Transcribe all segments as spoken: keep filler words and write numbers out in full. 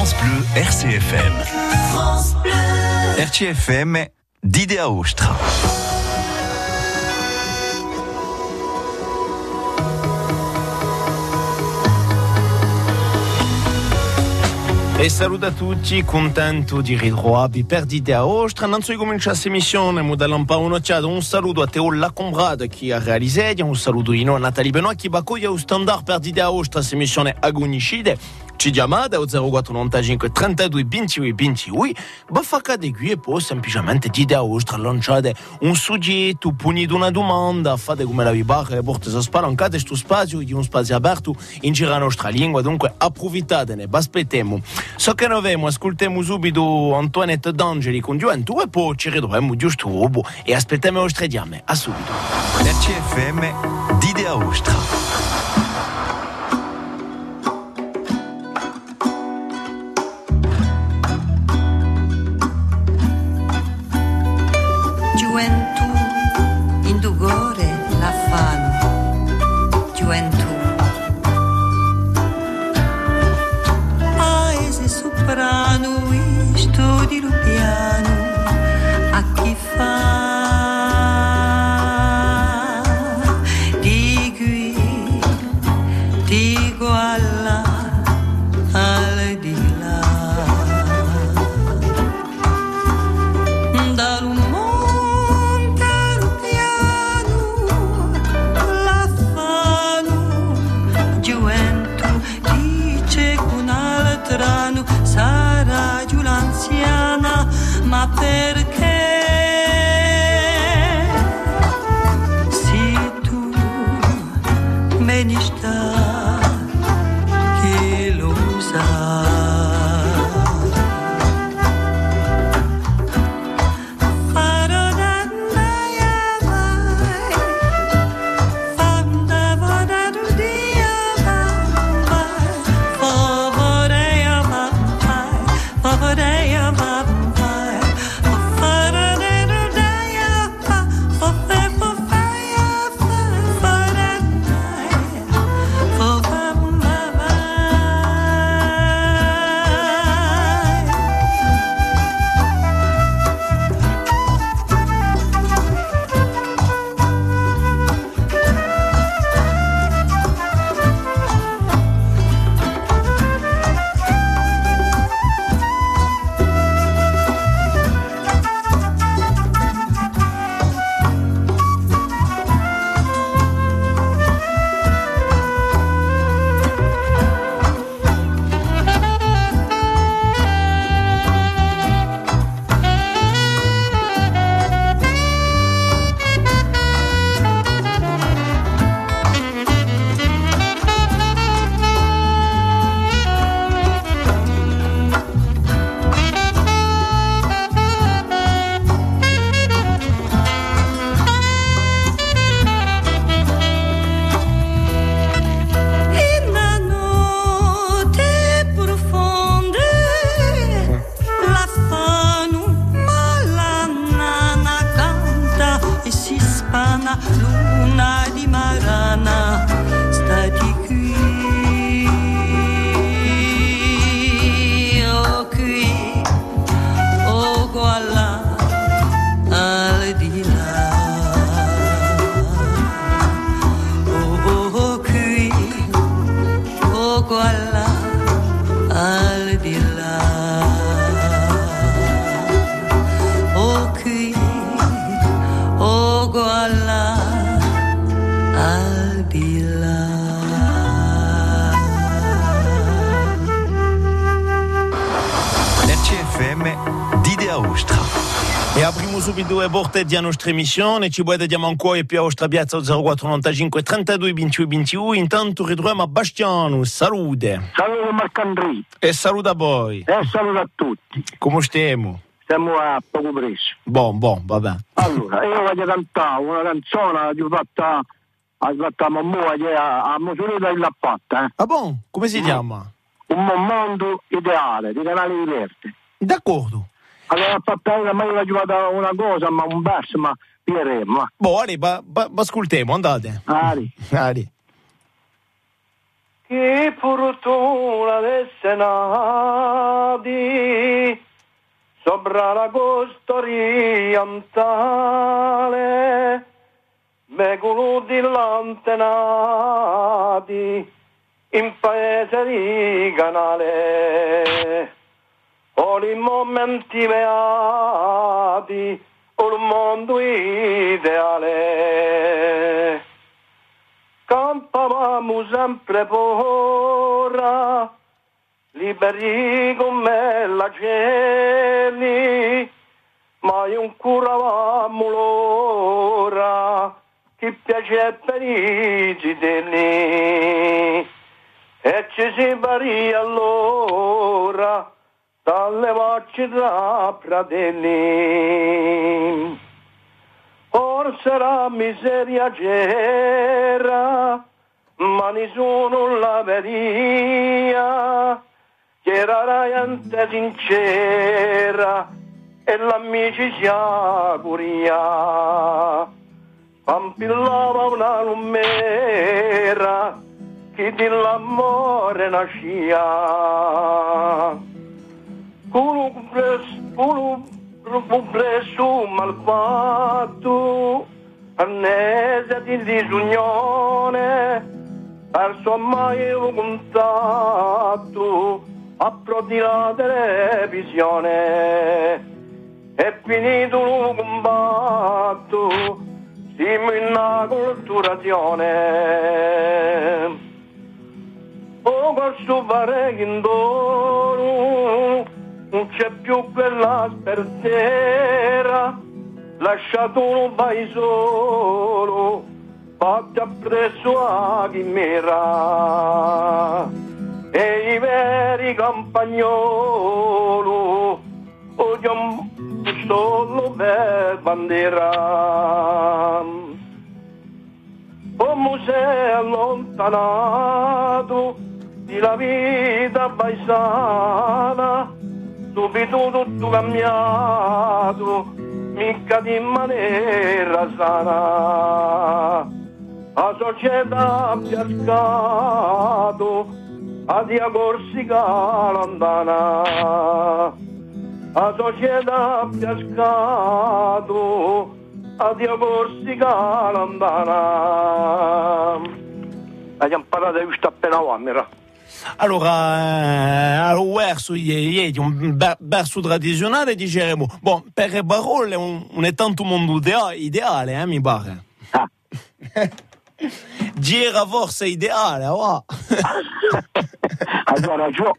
France Bleu R C F M. France Bleu. R C F M d'Idea Ostra. E saluto a tutti, contento di ritrovarvi per Idea Ostra. Innanzi di cominciare questa emissione, mi dà un po' un'occhiata. Un saluto a Teo Lacombrade che ha realizzato, un saluto di noi a Nathalie Benoit che baccoglia lo standard per Idea Ostra, questa emissione agonicide. Ci chiamate al zero quattro novantacinque trentadue ventidue ventidue, ma fate qui e poi semplicemente Idea Ostra, lanciate un soggetto, punite una domanda, fate come la vi pare, portate a spalancate questo spazio, di un spazio aperto in giro la nostra lingua, dunque approfittatene, aspettiamo. So che noi abbiamo, ascoltiamo subito Antoinette D'Angeli con Gioventù e poi ci ritroviamo giusto dopo e aspettiamo le nostre diame. A subito. R C F M d'Idea Ostra. E apriamo subito le porte della nostra emissione, ci vediamo ancora più a vostra piazza zero quattro novantacinque trentadue ventidue ventidue. Intanto ritroviamo a Bastiano, salute. Saluto Marcandri. E saluta voi. E saluto a tutti. Come stiamo? Stiamo a poco preso. Buon, buon, vabbè. Allora, io voglio cantare una canzone che ho fatta a fatta a mamma che a Mosolita l'ha fatta. Eh. Ah buon? Come si mm. chiama? Un mondo ideale, di Canale di Verde. D'accordo. Allora fatta una, ma io ho giocata una cosa, ma un verso, ma vedremo. Boh, ali, ba, ba, ascoltiamo, andate. Ali. Ali. Che fortuna avesse nati sopra la costa orientale, becolo di lantenati in paese di canale, o i momenti beati, o il mondo ideale. Campavamo sempre pora, liberi come la cieli, ma non curavamo l'ora, che piace per i gidelli. E ci si varia allora, dalle voci tra fratelli. Forse la miseria c'era, ma nessuno la vedia, c'era la gente sincera e l'amicizia curia. Pampillava una lumera che dell'amore nascia. Culo preso malfatto, annese di disunione, perso mai il contatto, approdi la televisione, è finito il combatto, siamo in una colturazione. Oh, questo pare che intorno non c'è più quella spertera, lasciato un paese solo, fatti appresso a chimera. E i veri campagnolo odiano solo per bandera. Come sei allontanato di la vita paesana, subito tutto cambiato, mica di maniera sana. La società ha piascato a dia Corsica lontana. La società ha piascato a dia Corsica lontana. Abbiamo parlato di questa appena uomera. Allora, al verso ieri, un verso tradizionale diciamo, bon, per le parole non è tanto un mondo ideale, eh, mi pare. Ah. Gira forse ideale, va. Hai ragione.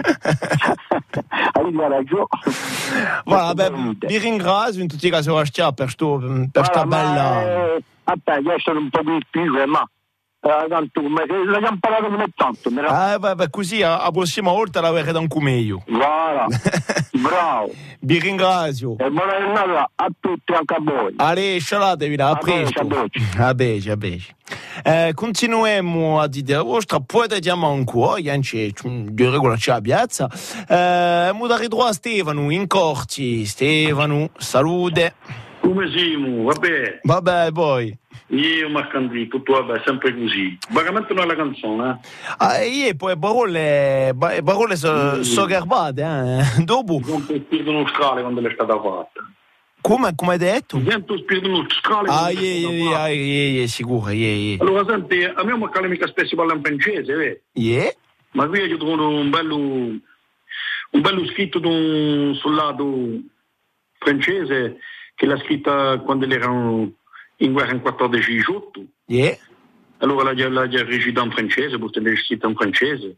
Hai ragione. Vabbè, vi ringrazio in tutti i casi per questa bella... Aspetta, io sono un po' più più, ma... Eh, tanto, ma l'abbiamo parlato come tanto, ah, vabbè, così a, a prossima volta la vedrete anche meglio. Voilà, bravo. Vi ringrazio. E buona giornata a tutti, anche a voi. Allez, scialatevi, a presto. A bece, a bece. Eh, continuiamo a dire la vostra, poi vediamo ancora, c'è di regola c'è la piazza. Eh, mu dare droit a Stefano, in corti. Stefano, salute. Come siamo? Vabbè. Vabbè, poi. Io Marcandito, tu vabbè, sempre così. Vagamente non è la canzone, eh? Ah, io poi parole, parole so, mm. so garbate, eh? Dopo... Non ti spirito uno scale quando l'è stata fatta. Come, come hai detto? Sento spirito uno scale ah, quando yeah, l'è yeah, yeah, yeah, sicuro, yeah, yeah. Allora, senti, a me mi mica spesso parla in francese, vedi? Yeah? Ma qui io trovo un bello, un bello scritto d'un, sul lato francese che l'ha scritta quando erano in guerra in quattordici diciotto. Yeah. Allora l'ha, l'ha recita in francese, perché l'ha scritto in francese.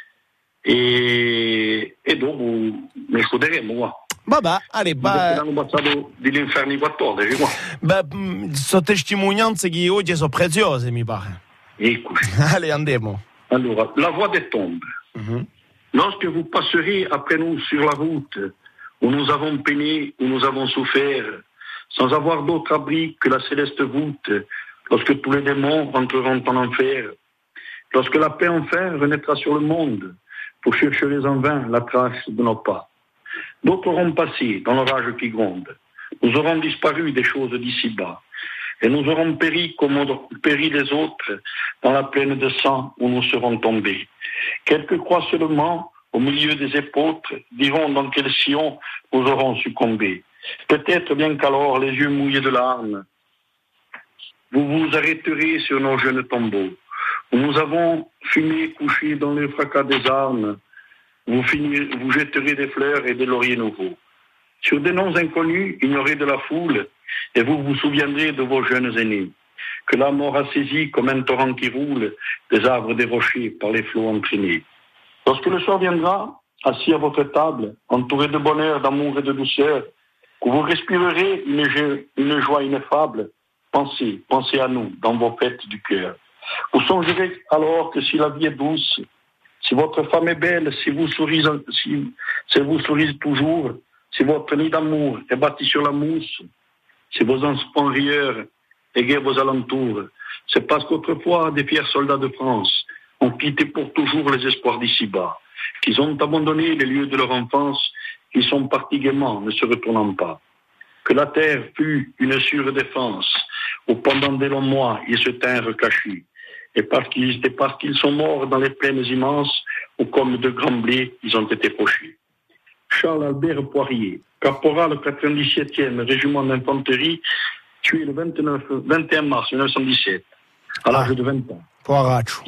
E, e dopo ne scuderemo qua. Vabbè, allez, bah... Hanno passato degli inferni quattordici qua. Beh, sono testimonianze che oggi sono preziose, mi pare. Eccoci. Allez, andiamo. Allora, la voix des tombes. Mm-hmm. Lorsque vous passerez après nous sur la route, où nous avons peiné, où nous avons souffert, sans avoir d'autre abri que la céleste voûte, lorsque tous les démons rentreront en enfer, lorsque la paix enfin renaîtra sur le monde, pour chercher en vain la trace de nos pas. D'autres auront passé dans l'orage qui gronde. Nous aurons disparu des choses d'ici-bas. et nous aurons péri comme ont péri les autres dans la plaine de sang où nous serons tombés. Quelques croix seulement, au milieu des épautres, diront dans quel sillon nous aurons succombé. Peut-être bien qu'alors, les yeux mouillés de larmes, vous vous arrêterez sur nos jeunes tombeaux, où nous avons fumé couché dans le fracas des armes. Vous, finirez, vous jetterez des fleurs et des lauriers nouveaux. Sur des noms inconnus, ignorés de la foule, et vous vous souviendrez de vos jeunes aînés, que la mort a saisi comme un torrent qui roule des arbres des rochers par les flots entraînés. Lorsque le soir viendra, assis à votre table, entouré de bonheur, d'amour et de douceur, que vous respirerez une, jo- une joie ineffable, pensez, pensez à nous dans vos fêtes du cœur. Vous songerez alors que si la vie est douce, si votre femme est belle, si vous souriez, si, si vous souriez toujours, si votre nid d'amour est bâti sur la mousse, si vos enfants rieurs égaient vos alentours, c'est parce qu'autrefois des fiers soldats de France ont quitté pour toujours les espoirs d'ici-bas, qu'ils ont abandonné les lieux de leur enfance, qu'ils sont partis gaiement, ne se retournant pas. Que la terre fut une sûre défense, où pendant des longs mois ils se tinrent cachus, et parce qu'ils, et parce qu'ils sont morts dans les plaines immenses, où comme de grands blés, ils ont été pochés. Charles Albert Poirier, caporal quatre-vingt-dix-septième régiment d'infanterie, tué le vingt-neuf, vingt et un mars mille neuf cent dix-sept, à l'âge ah. de vingt ans. Poveraccio.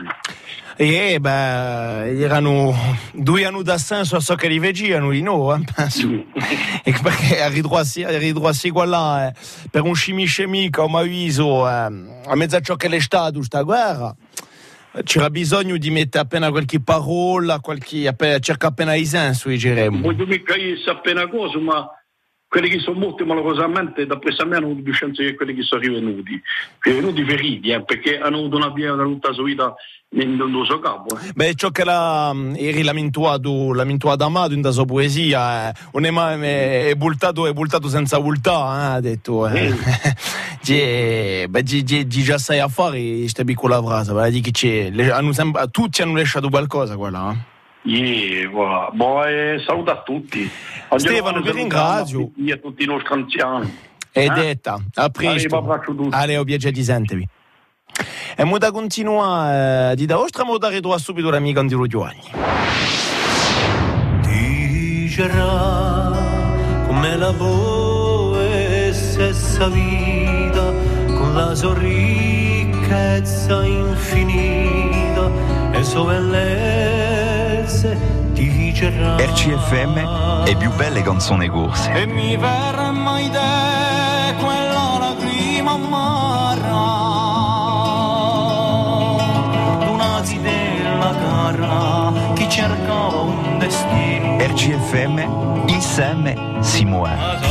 E beh, erano due anni d'assenso a so che li veggiano di no, eh, penso. E perché a ridroassi qua là, eh, per un scimiscemica, come avviso, eh, a mezzo a ciò che è stato sta guerra, c'era bisogno di mettere appena qualche parola, qualche, appena, cerca appena i sensi, diremmo. Voglio mica appena cosa, ma quelli che sono morti malorosamente da questa me hanno avuto chance che quelli che sono rivenuti rivenuti veriti eh, perché hanno avuto una via tutta sua vita nel suo capo eh. Beh, ciò che la, eri lamentuato lamentuato amato in da sua poesia eh, non è mai è bultato è bultato senza bultà eh, ha detto eh. eh. Beh, già sai a fare questa piccola frase va di che c'è le, hanno sempre, tutti hanno lasciato qualcosa quella eh. Yeah, voilà. Boh, eh, saluto a tutti. Stefano, vi ringrazio. E a tutti i nostri anziani. È eh? detta, a presto. Allora, piacere di sentirvi. E mo da continua di da ostra mo da ritrovo subito l'amico Andiro Giovanni. Dicerà come la boe stessa vita con la sua ricchezza infinita e sua bellezza R C F M è più belle canzoni corse. E mi verrà mai de quella lacrima amara una della cara che cercava un destino. R C F M insieme si muove.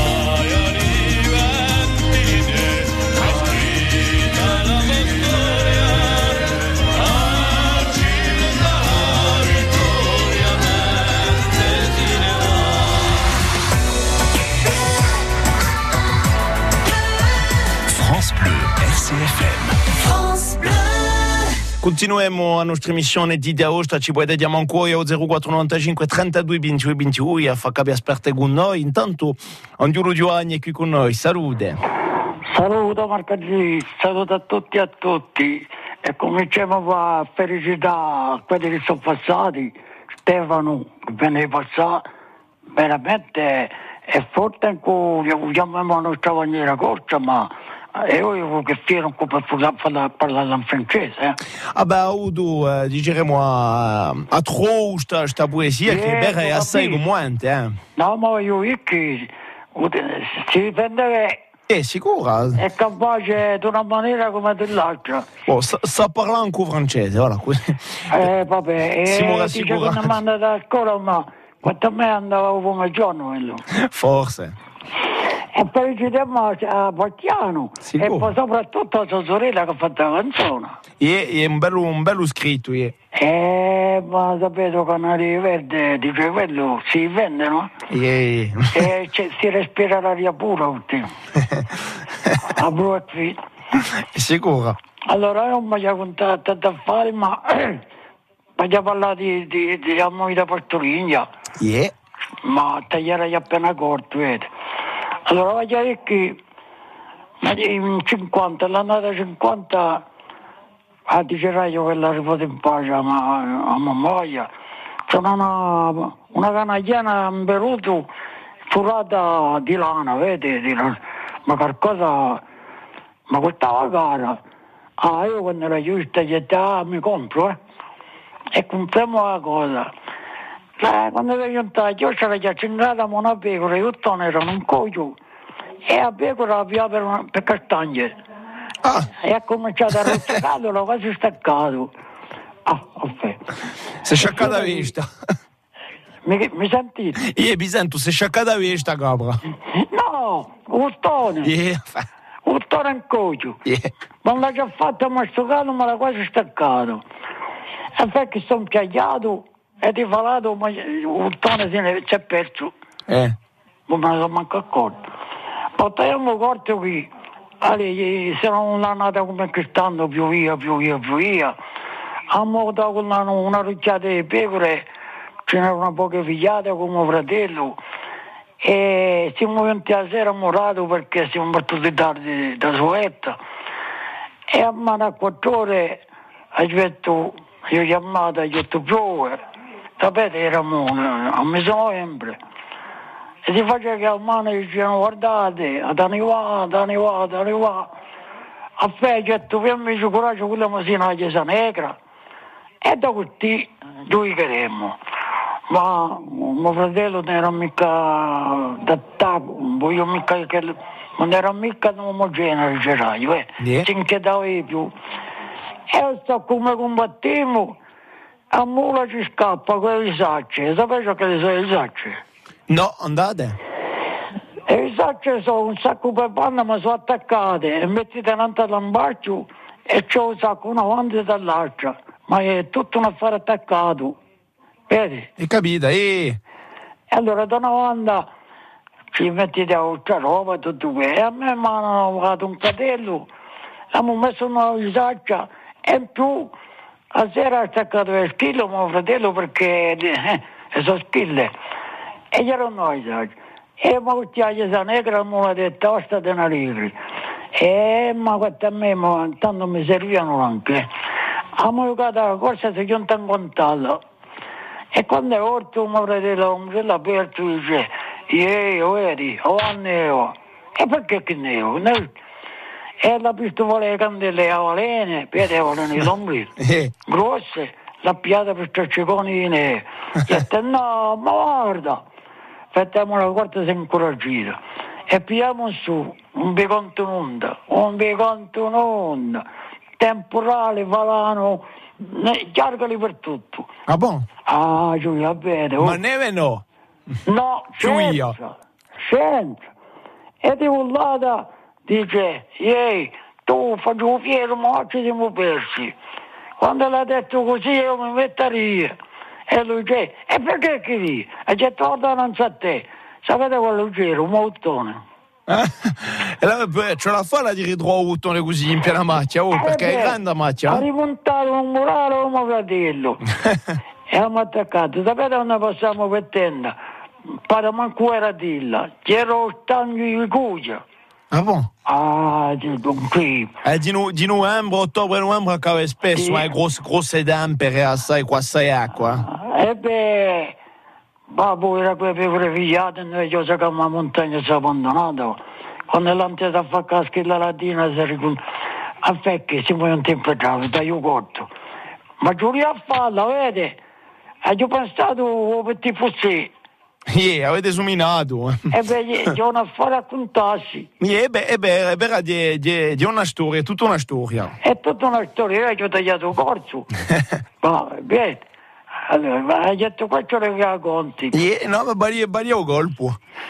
R C F M. Continuiamo la nostra missione di Aosta, ci puoi diamo ancora a zero quattro novantacinque trentadue ventidue ventidue a far capire esperte con noi. Intanto Andiro Giovanni è qui con noi, salute. Saluto Marco G, saluto a tutti e a tutti e cominciamo a felicità quelli che sono passati. Stefano che viene passato veramente è forte in cui chiamiamo la nostra bandiera corsa, ma e io che fiero per parlare in francese eh. Ah beh, ho avuto eh, diciamo a, a troppo questa poesia eh, che è assai commente eh. No, ma io che si difende è sicura è capace di una maniera come dell'altra oh, sa, sa parlare anche francese ora eh vabbè si eh, dice che non mi manda da scuola ma quanto a me andava come giorno quello forse e felicitiamo a Battiano e poi soprattutto a sua sorella che ha fatto la canzone. E è un bello, un bello scritto. Yeah. Eh, ma sapete Canale Verde dice quello si vende, no? Yeah. E si respira l'aria pura. A Brooklyn. Sicuro. Allora io mi ho contattato da fare, ma voglio parlare di, di, di amore da Portoligna. Yeah. Ma tagliare appena corto, vedi. Allora voglio dire che Ma in cinquanta, l'annata cinquanta, a dicerai io che l'arrivato in pace a, ma, a mamma, c'è una, una canagliana in Beruto furata di lana, vedi, di lana. Ma qualcosa, ma costava cara. Ah, io quando era giusta gli ho detto, ah, mi compro, eh. E compriamo la cosa. Eh, quando è venuta io c'era già cingata una pecora, io erano un coglio. E a pecora la via per, una, per castagne. Ah. E ha cominciato a rotocare, l'ho quasi staccato. Ah, ok. Si è sciaccata vista. Mi, mi sentite? Io mi sento, si è sciaccata vista, capra. No, urtone. Yeah. Urtone in coglio. Yeah. Ma l'ha già fatto masticato, ma l'ha quasi staccato. E perché sono piagliato e ti falato, ma urtone si è, si è perso. Eh. Non me ne sono manco accorto. Portiamo corto qui. Allora, se non l'annata come quest'anno, più via, più via, più via. Abbiamo dato una, una rucchiata di pecore, ce n'erano poche figliate come fratello. E siamo venuti a sera murato perché siamo partiti tardi da Suetta. E a mano a quattro ore, ho detto, io ho chiamato, ho detto, piove. Sapete, eravamo a mese novembre. E si faceva che a mano dicevano, guardate, ad arrivare, ad arrivare, ad arrivare. A fe, ho detto, fammi coraggio, quella masina la chiesa negra. E da così noi queremmo. Ma mio fratello non era mica d'attacco, voglio mica che non era mica un omogeneo, c'era io, eh. Yeah. Si inchiedava di più. E io sto come combattiamo, a mula ci scappa con le sacce. Sapete che sono le sacce? No, andate. E le sacce sono un sacco per panna, ma sono attaccate e mettete un lambaccio e c'è un sacco una avanti dall'altra, ma è tutto un affare attaccato. Vedi? Hai capito? E E allora da una banda ci mettete a oltre roba tutto questo. E a me mi hanno fatto un cadello, abbiamo messo una risaccia e in più a sera ha attaccato le schille mio fratello perché eh, sono schille. E gli erano noi risacce. E ma questi a chiesa negra mi hanno detto osta te ne libri. E ma questa a me ma, tanto mi servivano anche. Abbiamo giocato la corsa si giunta in contatto. E quando è orto mio fratello mi l'ha aperto e dice io vedi, ho neo. E perché che neo? E la pistola le candele a valene, vedevano i lombri grosse, la piata per stracciaconi di neve. E detto no, ma guarda, facciamo la quarta si è incoraggita. E pigliamo su un biconto in onda, un biconto in onda, temporale, valano, chiargali per tutto. ah, bon? Ah, Giulia, vede. Ma neve no? No, Giulia. senza, senza. E di un lato dice, ehi, tu faccio fiero, ma oggi siamo persi. Quando l'ha detto così io mi metto a ridere. E lui dice, e perché che ridi? E dice, torna non sa te. Sapete quello c'era, un mottone. Eh? E la, beh, ce la fa la dire droit un bottone così in piena macchia, oh, perché Eh è beh, grande la macchia. Ha rimontato un murale a mio fratello. E abbiamo attaccato. Sapete quando passiamo per tenda? Pare manco era dilla. C'era lo stagno di cuccia. Ah, bon? Ah, un qui. Eh, di, no, di novembre, ottobre, novembre, cade spesso, Sì. eh, grosse, grosse tempere, assai, qua assai acqua. E beh, babbo era quelle pecore figliate, noi che siamo a montagna si è abbandonato. Quando l'hanno a fare caschilla latina, si ricon... a fecche, siamo un tempo bravo, da io corto. Ma Giulia a farla, vede? E io ho pensato per ti fosse. Yeah, avete suminato. E beh, c'è un affare a contarsi. Yeah, beh, è vero, è vero, di, di, di una storia, è tutta una storia. È tutta una storia, io ho tagliato corso. Ma, vedi? Allora, ma hai detto questo che racconti. Yeah, no, ma balia, balia o colpo.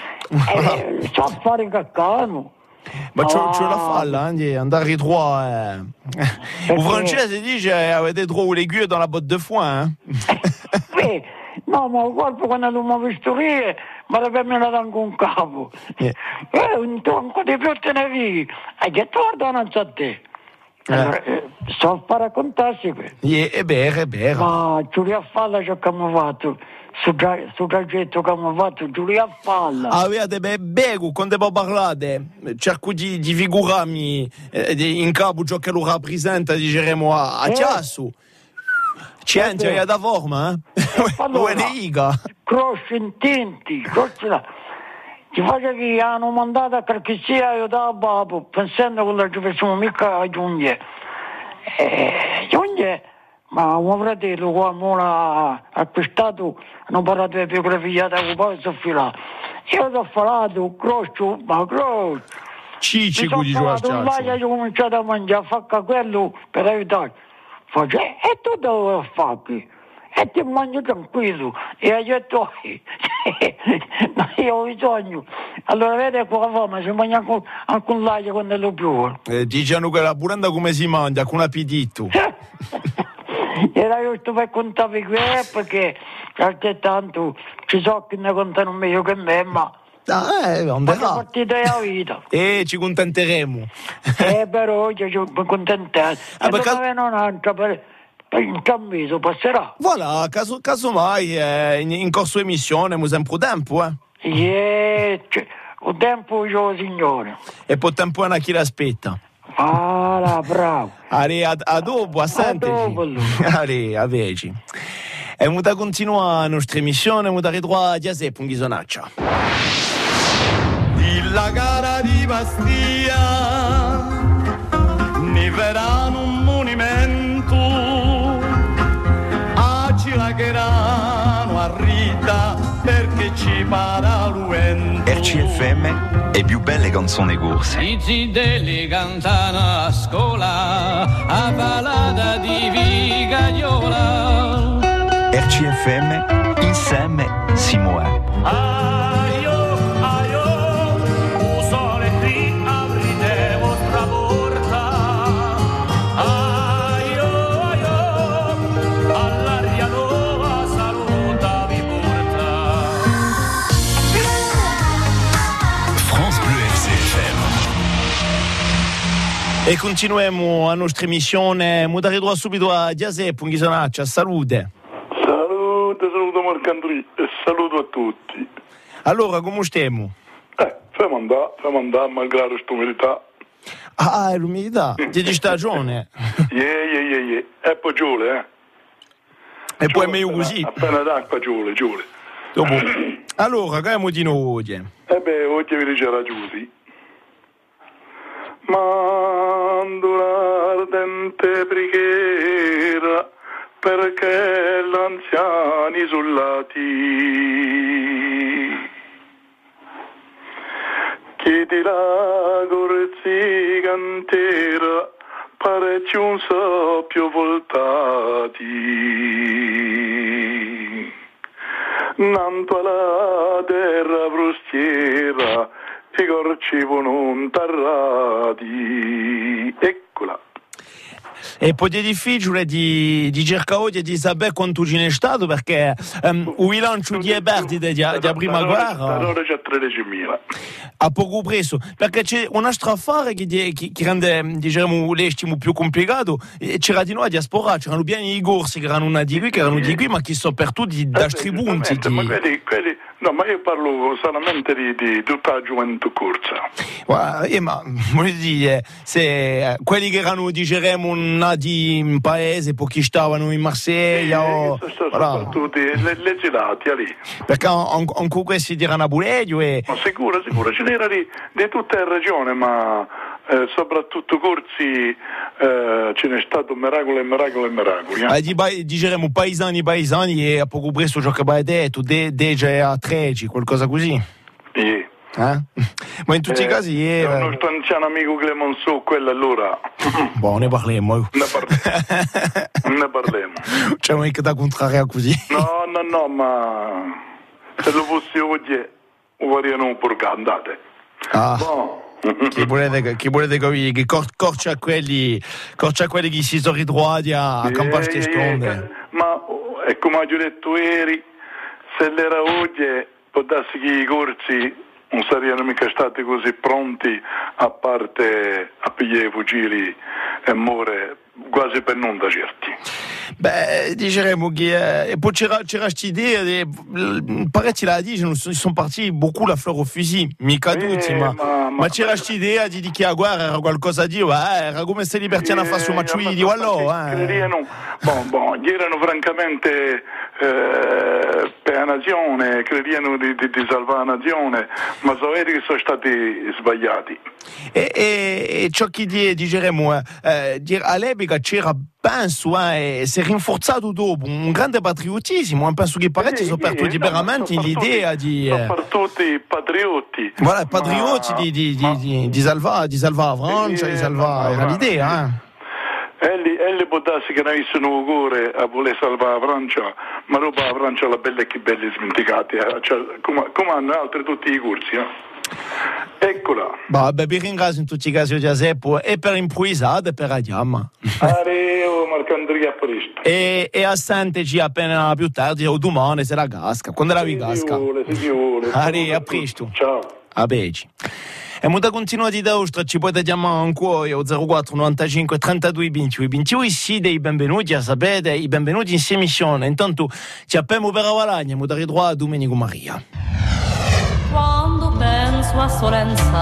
Eh, so fare caccano. Ma c'è, Ah. c'è la falla, eh, andare droit. Eh. Un francese dice avete droit l'aiguille dans la botte de foin. Eh. Beh, no, ma il corpo quando non mi visto ridere, mi avrebbe menato anche un capo. Eh. Eh, un tronco di più te ne vivi. Hai detto guarda non so te. Allora, eh, so fare raccontarsi questo. Yeah, è vero, è vero. Ma Giulia Falla ciò che abbiamo fatto, sul tragitto che abbiamo fatto Giulia a Falla. Avete bevuto, quando poi parlate, cerco di, di figurarmi eh, in capo ciò che lo rappresenta, diremo a, a Eh. Chiasso. Cientia, è da forma, eh? Allora, Allora, riga. croce intenti, croce là. Ti faccio che hanno mandato a Carchizia io da Babbo, pensando che la ci facciamo mica a Giugno. Eh, Giugno, ma mio fratello quando l'ha acquistato, hanno parlato di biografia da poi sono filato. Io ho falato, croce, ma croce. Cici, Mi sono cui falato un Ciaccio. vaglio, ho cominciato a mangiare, a fare quello per aiutare. Faccio, e tu dove fai? E ti mangio tranquillo. E io ho detto, ma io ho bisogno. Allora vedi qua fame, si mangia anche, anche un laglio quando lo più. Eh, dicendo che la buranda come si mangia, con appetito. Era giusto per contare qui, perché altrettanto ci so che ne contano meglio che me, ma Ah, eh, non la verrà. partita è la vita. E ci contenteremo. Eh, però io ci sono contentato. Ah, E perché- non avere un'altra per, per in cambiso, passerà. Voilà, caso, casomai eh, in, in corso emissione abbiamo sempre tempo, eh. Yeah, cioè, un tempo io signore. E poi tempo è una chi l'aspetta. Voilà, bravo. Are, a, a dopo, a sentirci. dopo, allora. Are, a veci. E muta continua la nostra emissione, muta ritrovare a Giuseppe un ghisonaccia. La gara di Bastia ne verranno un monumento a Cilagherano a Rita perché ci parla l'uento. R C F M è più belle canzoni corse. I zideli cantano a scuola a Valada di Vigagliola. R C F M insieme si muove. Aio, aio, o sole qui aprite vostra porta. Aio, aio, all'aria nuova saluta vi porta. France Bleu R C F M. E continuiamo la nostra emissione, muta ritrovare subito a Giuseppe un ghisonaccia. Salute. Salute, saluto Marcandri e saluto a tutti. Allora, come stiamo? Eh, fammi andare, fammi andare, malgrado quest'umidità. Ah, è l'umidità, c'è di stagione. Yeah, yeah, yeah, yeah. E poi giule, eh. E poi è Giule, meglio appena- così. Appena d'acqua giule, giule. Dopo. Allora, che abbiamo di noi? E beh, oggi vi dice Giusi. Mando l'ardente preghiera perché gli anziani sollati chiedi la corsi cantera parecchio un sappio voltati nanto alla terra prostiera i corci non tarrati. Eccola. E poi è difficile di, di cercare oggi di sapere quanto ce n'è stato perché um, il bilancio di perdite di, di prima guerra Allora c'è tredicimila. ha poco preso perché c'è un altro affare che, che, che rende diciamo, l'estimo più complicato. E c'era di noi a diaspora, c'erano pieni i corsi che erano di qui, che erano di qui ma che sono per tutti da tribunti. Eh, ma quelli, quelli, no, ma io parlo solamente di, di tutta la gioventù corsa. Guarda, eh, ma voglio dire, se eh, quelli che erano diciamo nati in paese, poi che stavano in Marsiglia, o, Eh, sono voilà. tutti le, le gelati lì. Perché anche questi erano a Buleggio e Ma sicuro, sicuro, ce n'era di, di tutta la regione, ma eh, soprattutto corsi eh, ce n'è stato miracolo e miracolo e miracoli. Eh. eh, di, ba- diciamo paesani paesani e a poco presto ciò che hai detto, de, de già a tredici, qualcosa così. Yeah. Eh? Ma in tutti Eh, i casi il eh, nostro anziano amico Clemenceau, quello allora boh, ne parliamo. ne parliamo. ne parliamo. C'è un che da contrario così. No, no, no, ma se lo fossi oggi lo faremo un po' andate. Ah. Boh. Chi volete, chi volete capire che cor- corcia a quelli corcia a quelli che si sono ritrovati a, a campare ste Eh, eh, stonde. eh, ma oh, è come ho detto ieri, se l'era oggi può darsi che i corsi non sarebbero mica stati così pronti, a parte a pigliare i fucili e muore quasi per non da certi. Ben, diremo che eh, e poi c'era c'era quest'idea de Paretti l'ha detto, ils sont partis beaucoup la fleur au fusil, mica tutti, ma, ma, ma c'era quest'idea di, di che a guerra era qualcosa di, eh, era come se libertiana eh, faccio macciui di wallo, eh. Bon, bon, erano francamente eh, per la nazione, credevano di, di, di salvare la nazione, ma so vedi che sono stati sbagliati. E, e, e ciò che diremo, eh, all'epoca c'era, penso, eh, si è rinforzato dopo un grande patriottismo, penso che Paretti sono partiti veramente no, l'idea di... Sono partiti patrioti. Voilà, patrioti ma, di, di, ma, di, di, di salvare di salvare la Francia, eh, di salvare, era l'idea, eh. Elli, elli può darsi che ne avessero un cuore a voler salvare la Francia, ma dopo la Francia la bella e che belli smenticati, eh. Cioè, come, come hanno altri tutti i corsi, eh. Eccola. Vabbè, vi ringrazio in tutti i casi di Asepo e per improvvisare e per la chiama. Areo, Marcandria, a presto. E, e assenteci appena più tardi o domani se la casca, quando la vi casca. Areo, a presto. Ciao. A beci. E molta continuità da ostra, ci potete chiamare ancora al zero quattro novantacinque trentadue ventidue ventidue, sì dei benvenuti, a sapete, i benvenuti in emissione. Intanto ci appena per la Valagna, mo dare droit a Domenico Maria. Quando penso a Solenzara,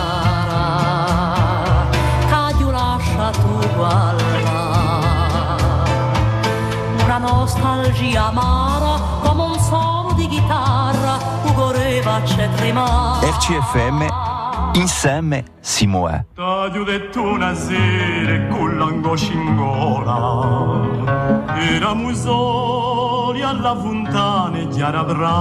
cadio lasciato guarda, una nostalgia amara come un suono di chitarra, ugoreva c'è tremare. R C F M insieme si muove. T'ho detto una sera con l'angoscia in gola, eravamo soli alla fontana e chiara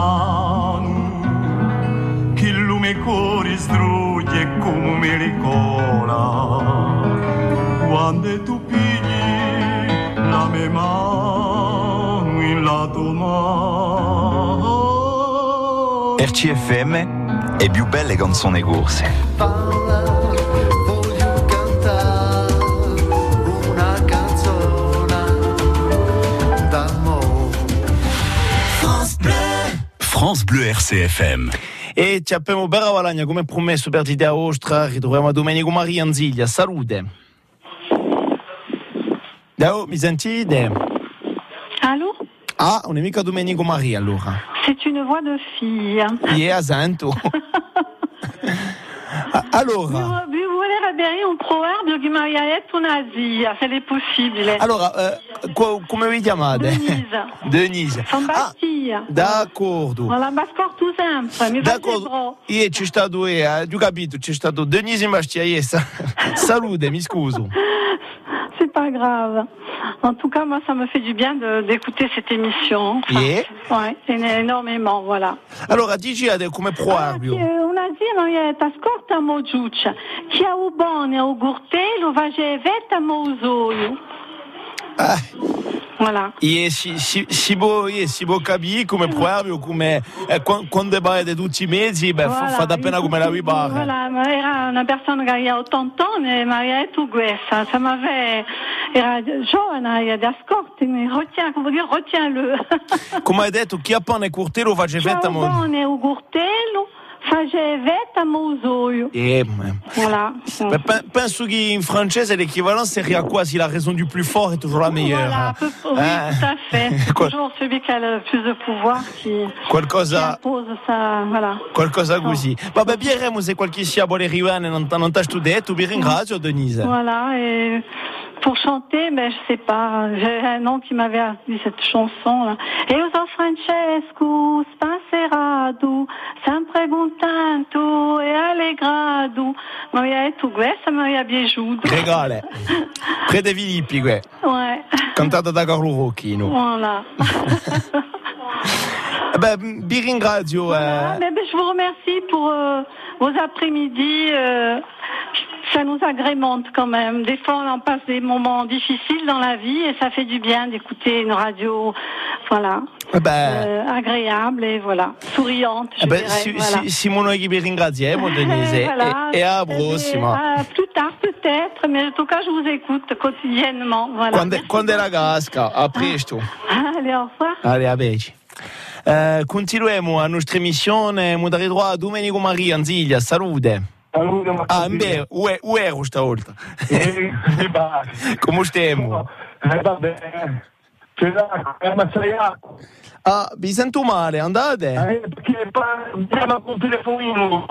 brano, che il lume cuore strugge come mi ricola, quando tu pigli la mia mano in la tua mano. R C F M è più belle canzoni corse. Voglio cantare una canzone d'amore. France Bleu. France Bleu R C F M. E ci abbiamo per la Valagna, come promesso per l'idea ostra, ritroviamo Domenico Maria Anziglia. Salute. Ciao, mi sentite? Allô? Ah, non è mica Domenico Maria allora. C'est une voix de fille. Yeah, sento. Allora. Vi voler avere un proverbio che mi ha detto una zia, se è possibile. Allora, eh, co- come vi chiamate? Denise. Denise. Sono Bastia. Ah, d'accordo. Ma la bascorto sempre, mi d'accordo. Io c'è stato, eh, ho capito, c'è stato Denise in Bastia. Salute, mi scuso. C'est pas grave. En tout cas, moi, ça me fait du bien de, d'écouter cette émission. Enfin, yeah. Ouais, énormément, voilà. Allora, dici come proverbio. Ah, una zia mi ha detto, ascolta mo giuccia, chi ha un buone o gurtello va vetta mo usoio. Ah. Voilà. E si, si, si, può, si può capire come proverbio, come eh, quando parli di tutti i mezzi, beh, voilà, fa da pena come la vi pare. Voilà, era una persona che aveva ottanta anni e mi ha detto questa, se m'aveva, era giovane, era di ascolti, mi retiens, come dire, retiens-le. Come hai detto, chi ha pane e curtello fa fetta mo... Chi ha pane o gurtello faceva mausoio. Eh, voilà. Mais penso che in francese l'équivalent serait quasi la raison du plus fort est toujours la meilleure. Voilà, peu, oui, hein? Tout à fait. Toujours celui qui a le plus de pouvoir qui, qualcosa, qui impose sa, voilà. Qualcosa così. Oh. Vabbè, biremo se qualche sia vuole arrivare, non t'ha detto, vi ringrazio Denise. Voilà, et pour chanter, mais je sais pas, j'ai un nom qui m'avait dit cette chanson-là. E uso Francesco, spasserado, sempre contento e allegrado. Ma mi ha detto questo, mi ha piaciuto. Regale. Près de Filippi, ouais. Ouais. Cantata da Carlo Rocchino. Voilà. Ben, vi ringrazio. Voilà, eh. ben, je vous remercie pour euh, vos après-midi. Euh, ça nous agrémente quand même. Des fois, on en passe des moments difficiles dans la vie et ça fait du bien d'écouter une radio, voilà, ben, euh, agréable et voilà, souriante, je ben, dirais. Si, voilà. si, Simone che vi ringraziamo, Denise, voilà, e, e alla prossima. Euh, plus tard peut-être, mais en tout cas, je vous écoute quotidiennement. Voilà. Quando, quando è la casca, a presto. Allez, au revoir. Allez, a beci. Uh, continuiamo la nostra emissione, mo dare droit a Domenico Maria Anziglia, salute. Salute, ah, beh, ue, uero stavolta. Eh, come stiamo? Eh, va bene. C'è l'acqua, è mazzaiato. Ah, vi sento male, andate? Eh, perché parliamo con il telefonino.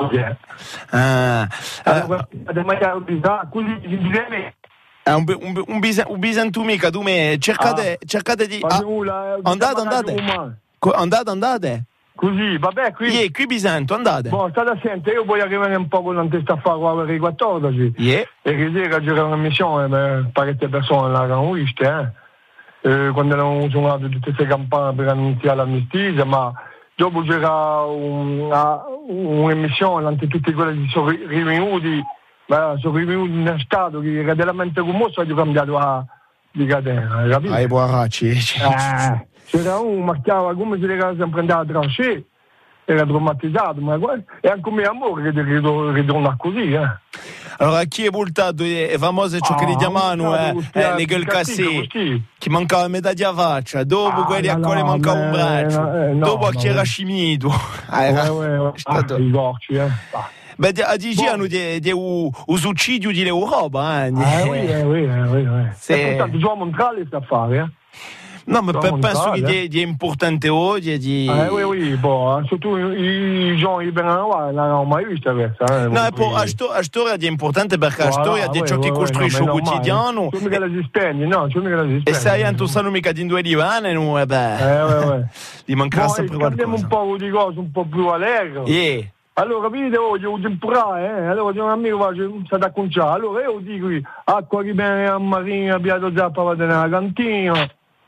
Ah, allora, uh, così insieme. È un, un, un, bisen, un bisentumica, tu me cercate, ah, cercate di... Ah, nulla, andate, andate. Andate, andate. Così, vabbè, qui... Yeah, qui Bisento, andate. Boh, state attenti, io voglio arrivare un po' con la testa a fare qua per i quattordici. Yeah. E che sera c'era una missione, per parecchie persone l'hanno viste, eh. Eh, quando hanno suonato tutte queste campane per annunciare l'amnistia, ma dopo c'era un, una, un'emissione, anche tutti quelli che sono rivenuti, ma sono rivenuti in uno stato che era veramente commosso e hanno cambiato a, di catena, capito? Ai buonacci. Eh, c'era uno marchiava come se era sempre andato a tranchare, era traumatizzato, ma è anche mio amore che ritorna così, eh. Allora, chi è voltato è famoso ciò che gli chiamano eh, eh, le gueule cassé, che mancava metà di faccia, dopo ah, quelli a quale no, mancava un braccio, eh, no, dopo no, c'era no. Scimito. Ah, era eh, eh, stato... ah, i gorci, eh. Beh, a dici hanno un suicidio dell'Europa, eh? Eh, oui, eh, oui, eh, oui, eh. Se... Tanto già a Montreal sta a fare, eh. No, ma pe- penso che è importante oggi. Di... Eh, oui, oui, boh, soprattutto i giovani ben non l'hanno mai vista questa. Eh, no, poi la, sto- la storia è importante perché la storia è ciò che costruisce il quotidiano. C'è mica la si spegne, no, c'è mica la si spegne. E sai, anche sanno mica di due divane, no, e beh. Eh, ouais, ouais. Gli mancherà sempre qualcosa. Parliamo un po' di cose un po' più allegre. Yeah. Allora, capite, oggi è un temporale, eh? Allora c'è un amico che sta da conciare. Allora io dico, acqua che viene a Marina, Piato Zappa va nella cantina.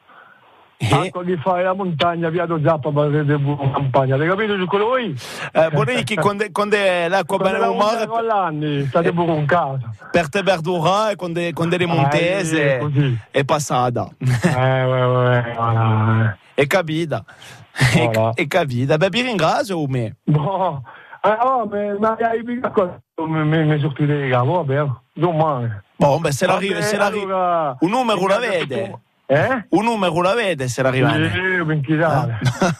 Eh? Acqua che fa la montagna, Piato Zappa va nella campagna. Avete capito su quello lì? Eh, vorrei che quando, quando l'acqua viene a mare... Con l'anni, state pure in casa. Per te verdura, quando, quando è montese, eh, è passata. Eh, ouais, ouais, voilà. È capita. Voilà. È capita. Beh, vi ringrazio o me? No. Ah, ma magari mi mi sortire le gambe, vabbè, domani. Boh, beh, se l'arriva, se l'arriva, un numero la vede. Eh? Un numero la vede se l'arriva. Sì, ben chissà.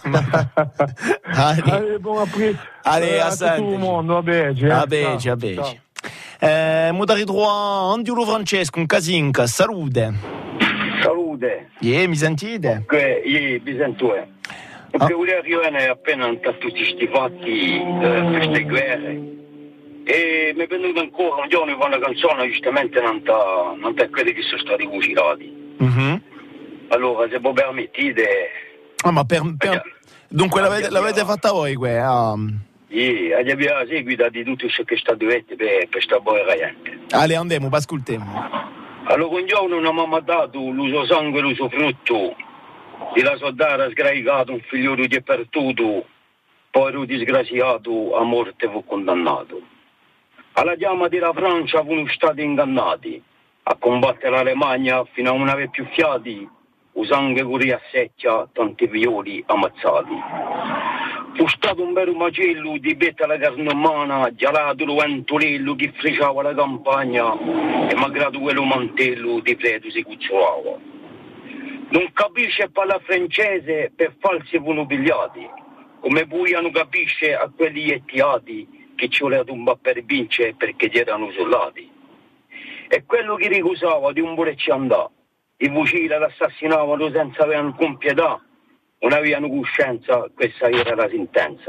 Allez, buon aprile. Allez, a tutto il mondo, vabbè. A bece, a bece. Eh, Mudari droit, Andiolo Francesco, un casinca, salute. Salute. Yeah, mi sentite? Ok, yeah, mi sento, eh. Perché ah. volevo arrivare appena a tutti questi fatti, eh, queste guerre, e mi è venuto ancora un giorno con una canzone giustamente non è quelli che sono stati fucilati. Mm-hmm. Allora, se voi permettete... Ah, ma per... per... Dunque l'avete, l'avete fatta voi, quella? Um... Sì, abbiamo seguito di tutto ciò che è stato detto per, per sta buona gente. Allora, andiamo, ascoltiamo. Allora, un giorno una mamma ha dato l'uso sangue e l'uso frutto, di la soldata sgraicato un figliolo di perduto, poi ero disgraziato, a morte fu condannato. Alla chiama della Francia furono stati ingannati, a combattere l'Alemagna fino a non avere più fiati, o sangue curi a secchia, tanti violi ammazzati. Fu stato un vero macello di betta alla carne umana, gelato lo ventolello che friciava la campagna, e malgrado quello mantello di Fredo si cucciolava. Non capisce parla francese per falsi furono pigliati, come poi non capisce a quelli ettiati che ci voleva tomba per vincere perché gli erano soldati. E quello che ricusava di un volerci andare, i fucili l'assassinavano senza avere alcun pietà, non avevano coscienza, questa era la sentenza.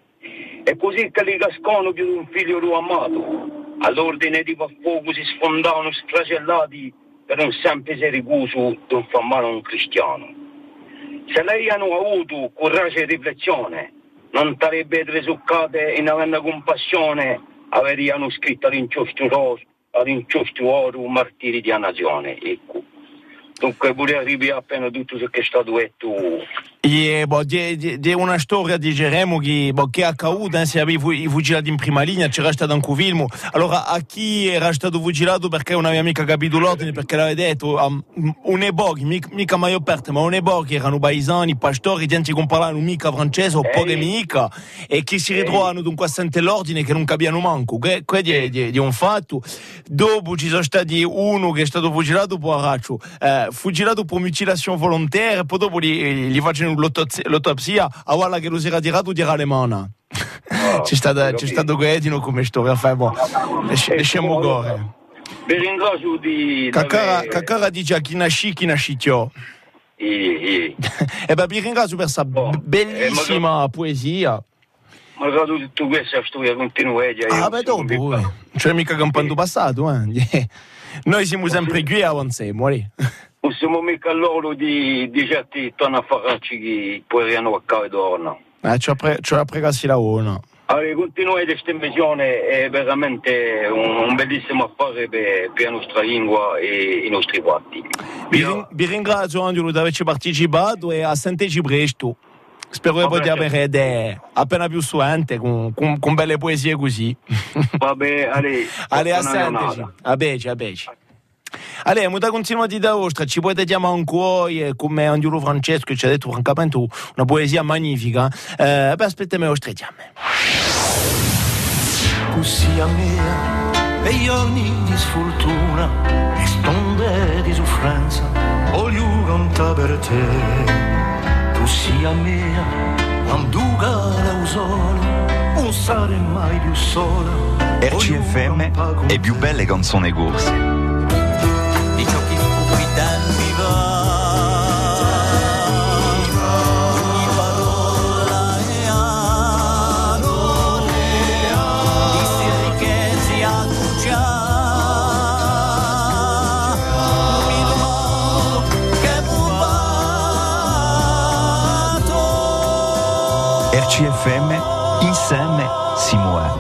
E così che li cascano più di un figlio lo amato, all'ordine di fuoco si sfondavano sfracellati per un semplice ricuso di un famano un cristiano. Se lei hanno avuto coraggio e riflessione, non sarebbe risuccate in avendo compassione, avrebbero scritto all'inciosto rosso, all'inciosto oro, martiri di una nazione, ecco. Dunque volevo arrivare appena tutto ciò che è stato detto. E boh, di una storia diremo che, boh, che è accaduta, se avevi i fucilati in prima linea, c'era stato anche un film. Allora, a chi era stato fucilato perché non aveva mica capito l'ordine, perché l'aveva detto, um, un eborghi, mica, mica mai aperto, ma un eborghi erano paesani, pastori, gente che non parlavano mica francese o poche mica, e che si ritrovano dunque a sentire l'ordine che non capiano manco. Questo è, è, è un fatto. Dopo ci sono stati uno che è stato fucilato per Araccio, eh, fucilato per mutilazione volontaria, poi dopo gli, gli facevano l'autopsia, a guarda che lo si era tirato dirà le mani. Oh, c'è stato c'è stato Guedino come storia, fai boh. Lasciamo gore. Vi ringrazio di Caccara dice a chi nasci chi nascitiò. E, e... e beh, vi ringrazio per questa Oh, bellissima eh, magari- poesia. Magari tutto questa storia continua. eh, Ah, io beh, sono dopo, un eh. Cioè, mica campando passato, eh. Noi siamo sempre qui a avanziamo, lì. Possiamo mica loro di, di certi tornano a farci che poi riano a caso no. Eh, ci ha pregato la ona. Allora, continuare questa missione è veramente un, un bellissimo affare per, per la nostra lingua e i nostri fatti. Vi, ring- vi ringrazio, Angelo, di averci partecipato e a sentirci presto. Spero di poter avere appena più suente con, con, con belle poesie così. Vabbè, allora, Ale, a buona sentirci. giornata. A beci, a beci. Allora, molto continuati da ostra, ci potete chiamare ancora, e come Angelo Francesco ci ha detto francamente una poesia magnifica. Eh, beh, aspettiamo ostra, chiame. Tu sia mia, e giorni di sfortuna, e stonde di soffrenza, voglio cantare per te. Tu sia mia, quando cala sole, non sarei mai più sola. R C F M è più belle canzoni corse. Di ciò che fu i tempi va, ogni parola è amore, di se ricchezze a cucciare, mi domando che bubato. R C F M insieme si muove.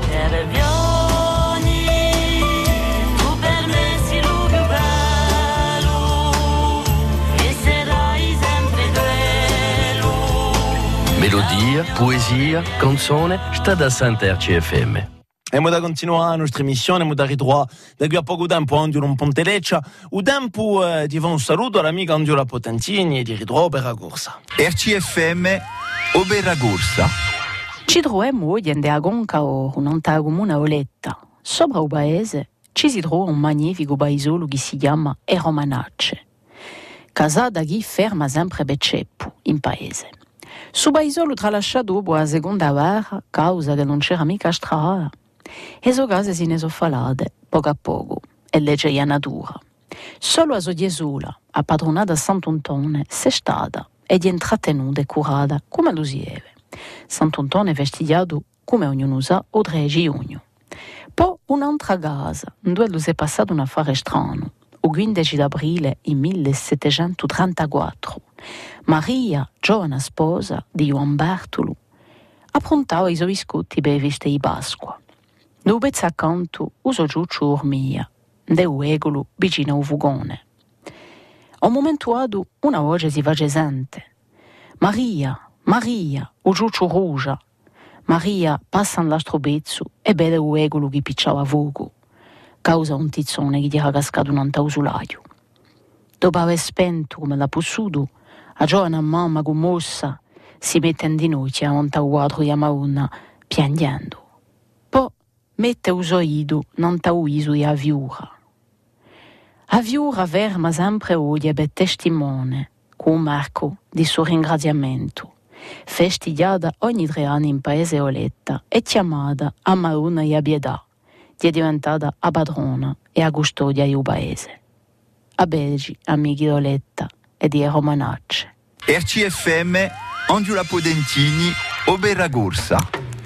Melodia, poesia, canzone, sta da Santa R C F M. E mo da continuare la nostra emissione, mo da ritrovare da qui a poco tempo Angelo un Ponteleccia, o tempo eh, di fare un saluto all'amica Angela Potentini e di ritrovare per la corsa. R C F M Obera Corsa. Ci troviamo oggi in Agonca o un'altra comune Oletta. Sopra il paese ci si trova un magnifico paesolo che si chiama Eromanacce. Casa da chi ferma sempre Beceppu in paese. Su paesolo tralasciato dopo la seconda guerra, causa che non c'era mica strada. E so case si ne sono falate, poco a poco, e legge la natura. Solo a sua sola, a padronata Sant'Antone, s'è stata ed è intrattenuta e curata come lo si deve. Sant'Antone è vestigiato come ognuno sa o tre giugno. Poi un'altra casa, dove lo si è passato un affare strano, il quindici d'aprile del millesettecentotrentaquattro. Maria, giovane sposa di Juan Bartolo, approntava i suoi biscotti per le feste di Pasqua. Due pezzi accanto, uso giuccio ormia, de uegolo vicino a un fugone. A un momento dato, una voce si face sente. Maria, Maria, o giuccio rugia. Maria passa in l'altro pezzo e vede uegolo che picciava a fuoco. Causa un tizzone che gli era cascato un antausulaio. Dopo aver spento come l'ha possuto, la giovane mamma commossa si mette in ginocchio davanti al quadro di Mauna piangendo. Poi mette il sorriso davanti al viso di Aviura. Aviura ferma sempre oggi per testimone con un marco di suo ringraziamento, festeggiata ogni tre anni in paese Oletta e chiamata a Mauna e a Biedà, che è diventata a padrona e a custodia del paese. A Belgi, amici di Oletta e di Romanacce. R C F M Angela Potentini Obera Corsa.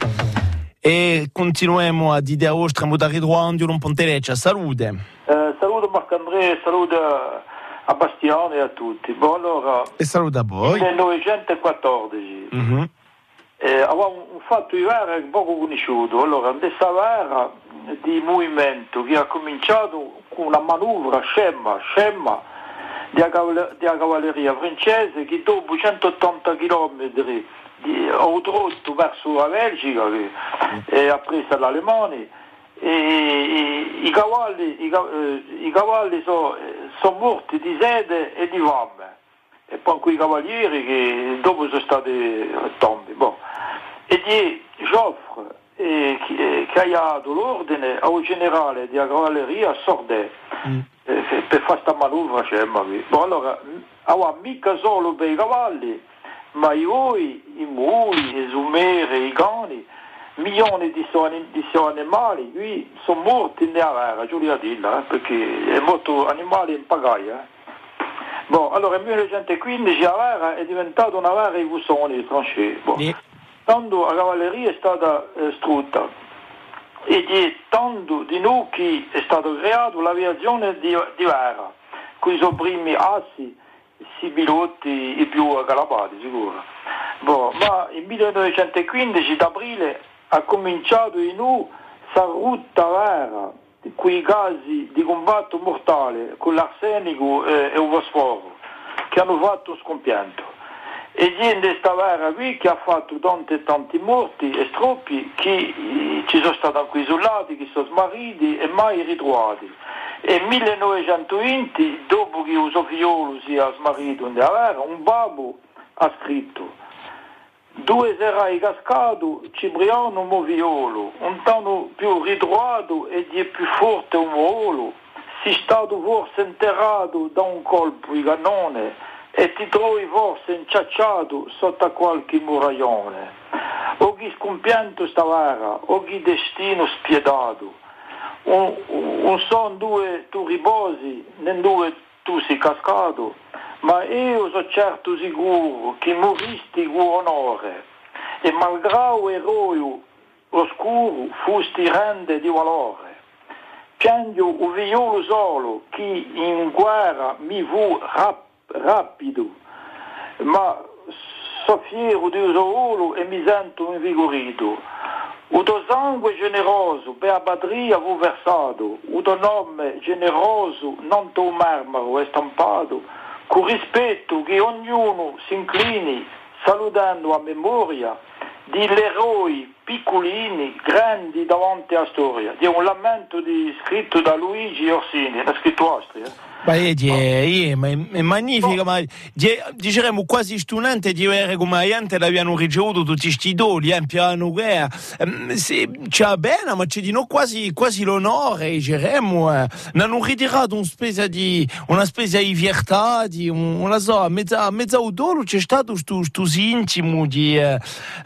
E continuiamo a dire a vostra mo da ritrovare Angelo un Ponteleccia. Salute. Eh, saluto Marc-André, saluto a Bastiano e a tutti. Bon, allora, e saluto a voi. Nel millenovecentoquattordici Mm-hmm. eh, avevamo un fatto di guerra poco conosciuto. Allora, questa guerra di movimento che ha cominciato con una manovra scema, scema della cavalleria francese che dopo centottanta chilometri ha trotto verso la Belgica che eh, ha preso l'Alemania e, e i cavalli, i, eh, i cavalli sono so morti di sete e di fame e poi quei cavalieri che dopo sono stati tombi. Bon. E di Joffre eh, che, che ha dato l'ordine al generale della cavalleria Sordet mm. eh, per fare questa manovra scema. Bon, allora aveva mica solo per i cavalli ma i voi, i muli, i sumeri, i cani, milioni di suoi animali qui sono morti nella guerra, giulia dilla, eh, perché è morto animali in pagaia. Eh. Bon, allora nel millenovecentoquindici la Vara è diventata una Vara di Vussoni, di tranchée. Bon. Sì. Tanto la cavalleria è stata eh, strutta e di tanto di noi che è stato creato l'aviazione di, di Vara, con i suoi primi assi, si pilotti i più calapati, sicuro. Bon, ma il millenovecentoquindici d'aprile ha cominciato in noi questa rotta Vara, quei casi di combatto mortale con l'arsenico e, e il fosforo che hanno fatto scompianto. E gente sta Vara qui che ha fatto tanti e tanti morti e stroppi che eh, ci sono stati anche isolati, che sono smarriti e mai ritrovati. E nel millenovecentoventi, dopo che il suo figliolo sia smarrito in Vara, un babbo ha scritto: due serai cascato, Cipriano Moviolo, un tanto più ritrovato e di più forte un volo, si stato forse interrato da un colpo di cannone e ti trovi forse inciacciato sotto a qualche muraglione. O chi scompianto sta Vara, o chi destino spiedato, un, un son due tu riposi, ne due tu sei cascato, ma io so certo sicuro che moristi con onore e malgrado eroe oscuro fusti rende di valore. Piangio un figliolo solo che in guerra mi fu rap, rapido, ma so fiero di uso e mi sento invigorito. O tuo sangue generoso per la patria fu versato, o tuo nome generoso non tuo marmaro è stampato, con rispetto che ognuno si inclini salutando a memoria di eroi piccolini, grandi davanti alla storia. Di un lamento di, scritto da Luigi Orsini, l'ha scritto Astria. Ma è, è, ma è, è magnifico, ma diremmo quasi stunante di vedere come gente l'abbiano ricevuto tutti questi doni, eh, piano guerra. C'è bene, ma c'è di no quasi, quasi l'onore, diremmo. Eh. Hanno ritirato una specie di, una specie di fiertà, di un, una so, mezza, mezza dolo c'è stato questo intimo di, eh,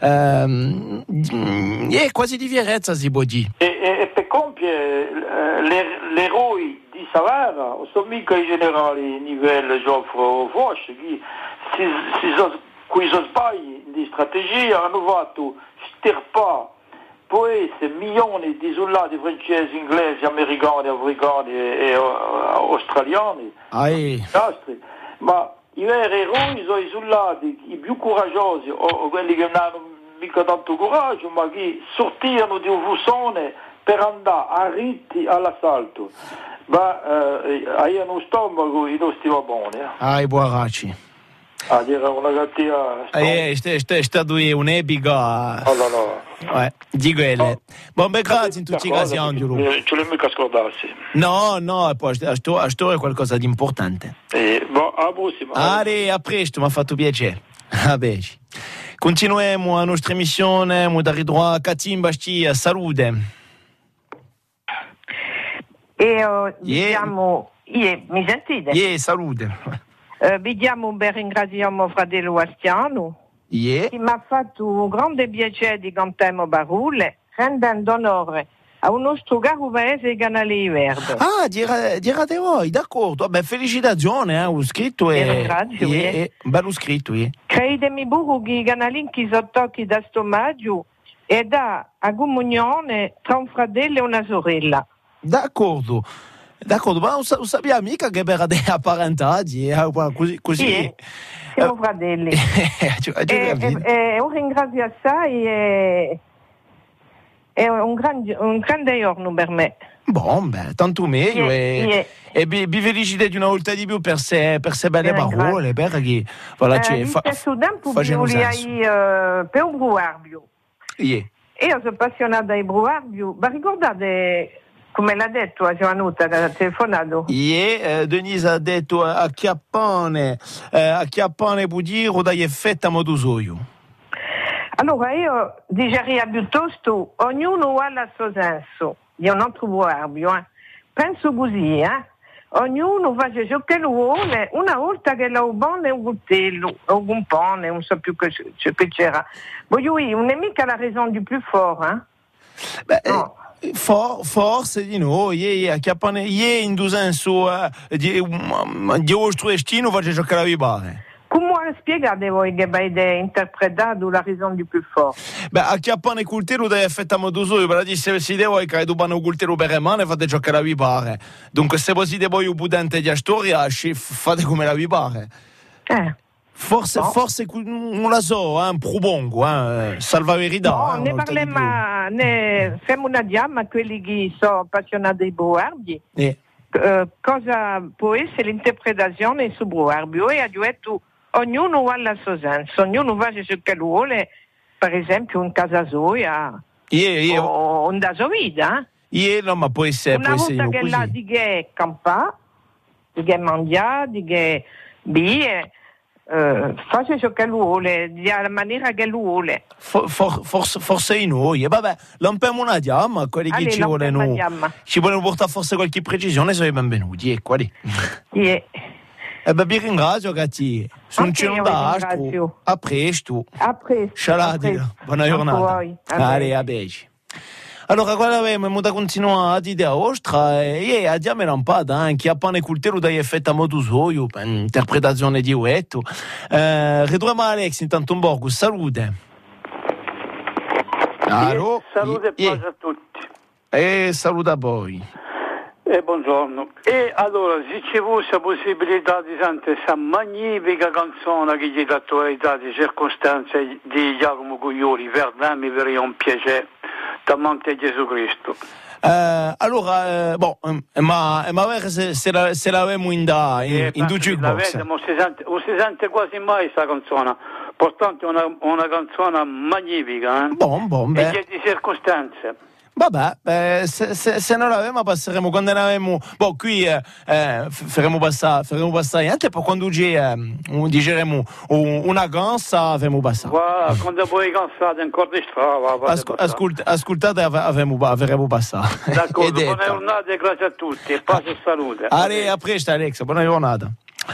ehm, di, eh, quasi di fierezza, si può dire. E, e, e per compiere eh, l'eroe di Savara, non sono mica i generali livello Geoffroy Foch, che si, si so, qui sono sbagli di strategia hanno fatto stirpare poi milioni di soldati francesi, inglesi, americani, africani e, e uh, australiani. Astri. Ma i veri eroi sono i soldati, i più coraggiosi, o, o quelli che non hanno mica tanto coraggio, ma che sortivano di un fusone per andare a ritti all'assalto. Ma eh, hai uno stomaco e non stiva buono. Eh. Ah, i buaraci. Ah, era una cattiva eh, è stato un'epica. Oh, no, no. Eh, di quelle. Oh. Buon beh, grazie in tutti i casi, Angelo. Ce l'ho mica scordarsi. No, no, e poi a storia è qualcosa di importante. Eh, bon, a prossima. Allora, a presto, mi ha fatto piacere. Vabbè. Continuiamo la nostra emissione, mo dare droit a Katimba Stia, salute. E uh, diciamo, yeah. mi sentite? Yeah, salute. Uh, vi diamo un bel ringraziamo fratello Astiano, yeah. che mi ha fatto un grande piacere di cantare Barule, rendendo onore a un nostro caro paese Canale Verde. Ah, dirate voi, d'accordo. Beh, felicitazioni, eh, ho scritto e... Ringrazio, e, yeah. e bello scritto, yeah. Credetemi pure che i canalini che sono tocchi da sto maggio e da a comunione tra un fratello e una sorella. D'accordo, d'accordo, ma non, non sappiamo mica che per dei apparentati, eh, così... così. Sì, siamo fratelli. e, e, e un ringrazio assai e è un, gran, un grande giorno per me. Bon, beh, tanto meglio, yeah, e, yeah. e vi, vi felicite di una volta di più per se, per se belle parole, perché voilà, c'è... Allo stesso tempo voglio uh, per un bruarbio. Yeah. Io sono appassionata ai bruarbio, ma ricordate... Come l'ha detto a Giovanuta che ha telefonato? Yeah, eh, Denise ha detto a Chiappone, eh, a Chiappone può dire o dai effetti a modo suo. Allora io direi piuttosto ognuno ha il suo senso, io non trovo arbio, eh. Penso così, eh. Ognuno fa ciò che vuole, una volta che lo buono è un coltello, o un pane, non so più che, che c'era. Voglio dire, non è mica la ragione du più fort, eh. Beh, no. For, forse di noi, ieri ieri in due senso di ostro estino faccio giocare a vibare. Come spiegate voi che avete interpretato la ragione di più forte? Beh, a chiappare il cultero deve effettuare due soli, per dire se si deve che tu panno il cultero per mano fate giocare a vibare. Dunque se voi siete voi pudente di storia, fate come la vibare. Eh. Forse, no. forse non la so, eh, un probongo, eh, salva verità. No, eh, ne parliamo, ne facciamo una diamma a quelli che sono appassionati di Boardi. Eh. Uh, cosa può essere l'interpretazione su Boardi? Io ho detto, ognuno ha il suo senso, ognuno fa ciò che vuole, per esempio in casa sua yeah, yeah. o in da sua vita. Yeah, no, ma può essere, una può volta essere che così. là di che campa, di che mangia, di che bie, Uh, faccia ciò che vuole, della maniera che vuole. For, for, forse, forse in noi, e vabbè, lampiamo una diamma, quelli che ci vogliono, ci vogliono portare forse qualche precisione, sono i benvenuti, e qua lì. Yeah. E beh, vi ringrazio, Gatti. Sono okay, da astro. A presto. A presto. Scialatela. Buona giornata. Allora, a beige. Allora, quella abbiamo da continuare a dire a ostra e a diamela un po' anche a pane cultero da effetto a modo suo, interpretazione di uetto. Eh, ritroviamo Alex intanto un borgo, salute. Allora, salute e pace a tutti. E saluta a voi. E buongiorno. E allora, se ci fosse la possibilità di sentire questa magnifica canzone che gli dà attualità di circostanze di Giacomo Guglioli, per darmi per un piacere. Davanti a Gesù Cristo. Eh, allora, eh, boh, eh, ma, ma se, se, la, se l'avemo in da in, eh, in due jukebox. Non si, si sente quasi mai questa canzone. Portanto è una, una canzone magnifica, eh? Bon, bon, beh. E di circostanze. Vabbè, eh, se, se, se non l'avemo passeremo quando ne avemo. Boh, qui eh, eh, faremo passare, faremo passare niente, poi quando ci eh, digeremo una gansa avremo passato. Guarda, quando poi cansate ancora di strada. Ascol- ascolt- ascoltate, avremo, avremo passato. D'accordo, buona giornata e grazie a tutti, e pace e salute. Allez, a presto Alex, buona giornata.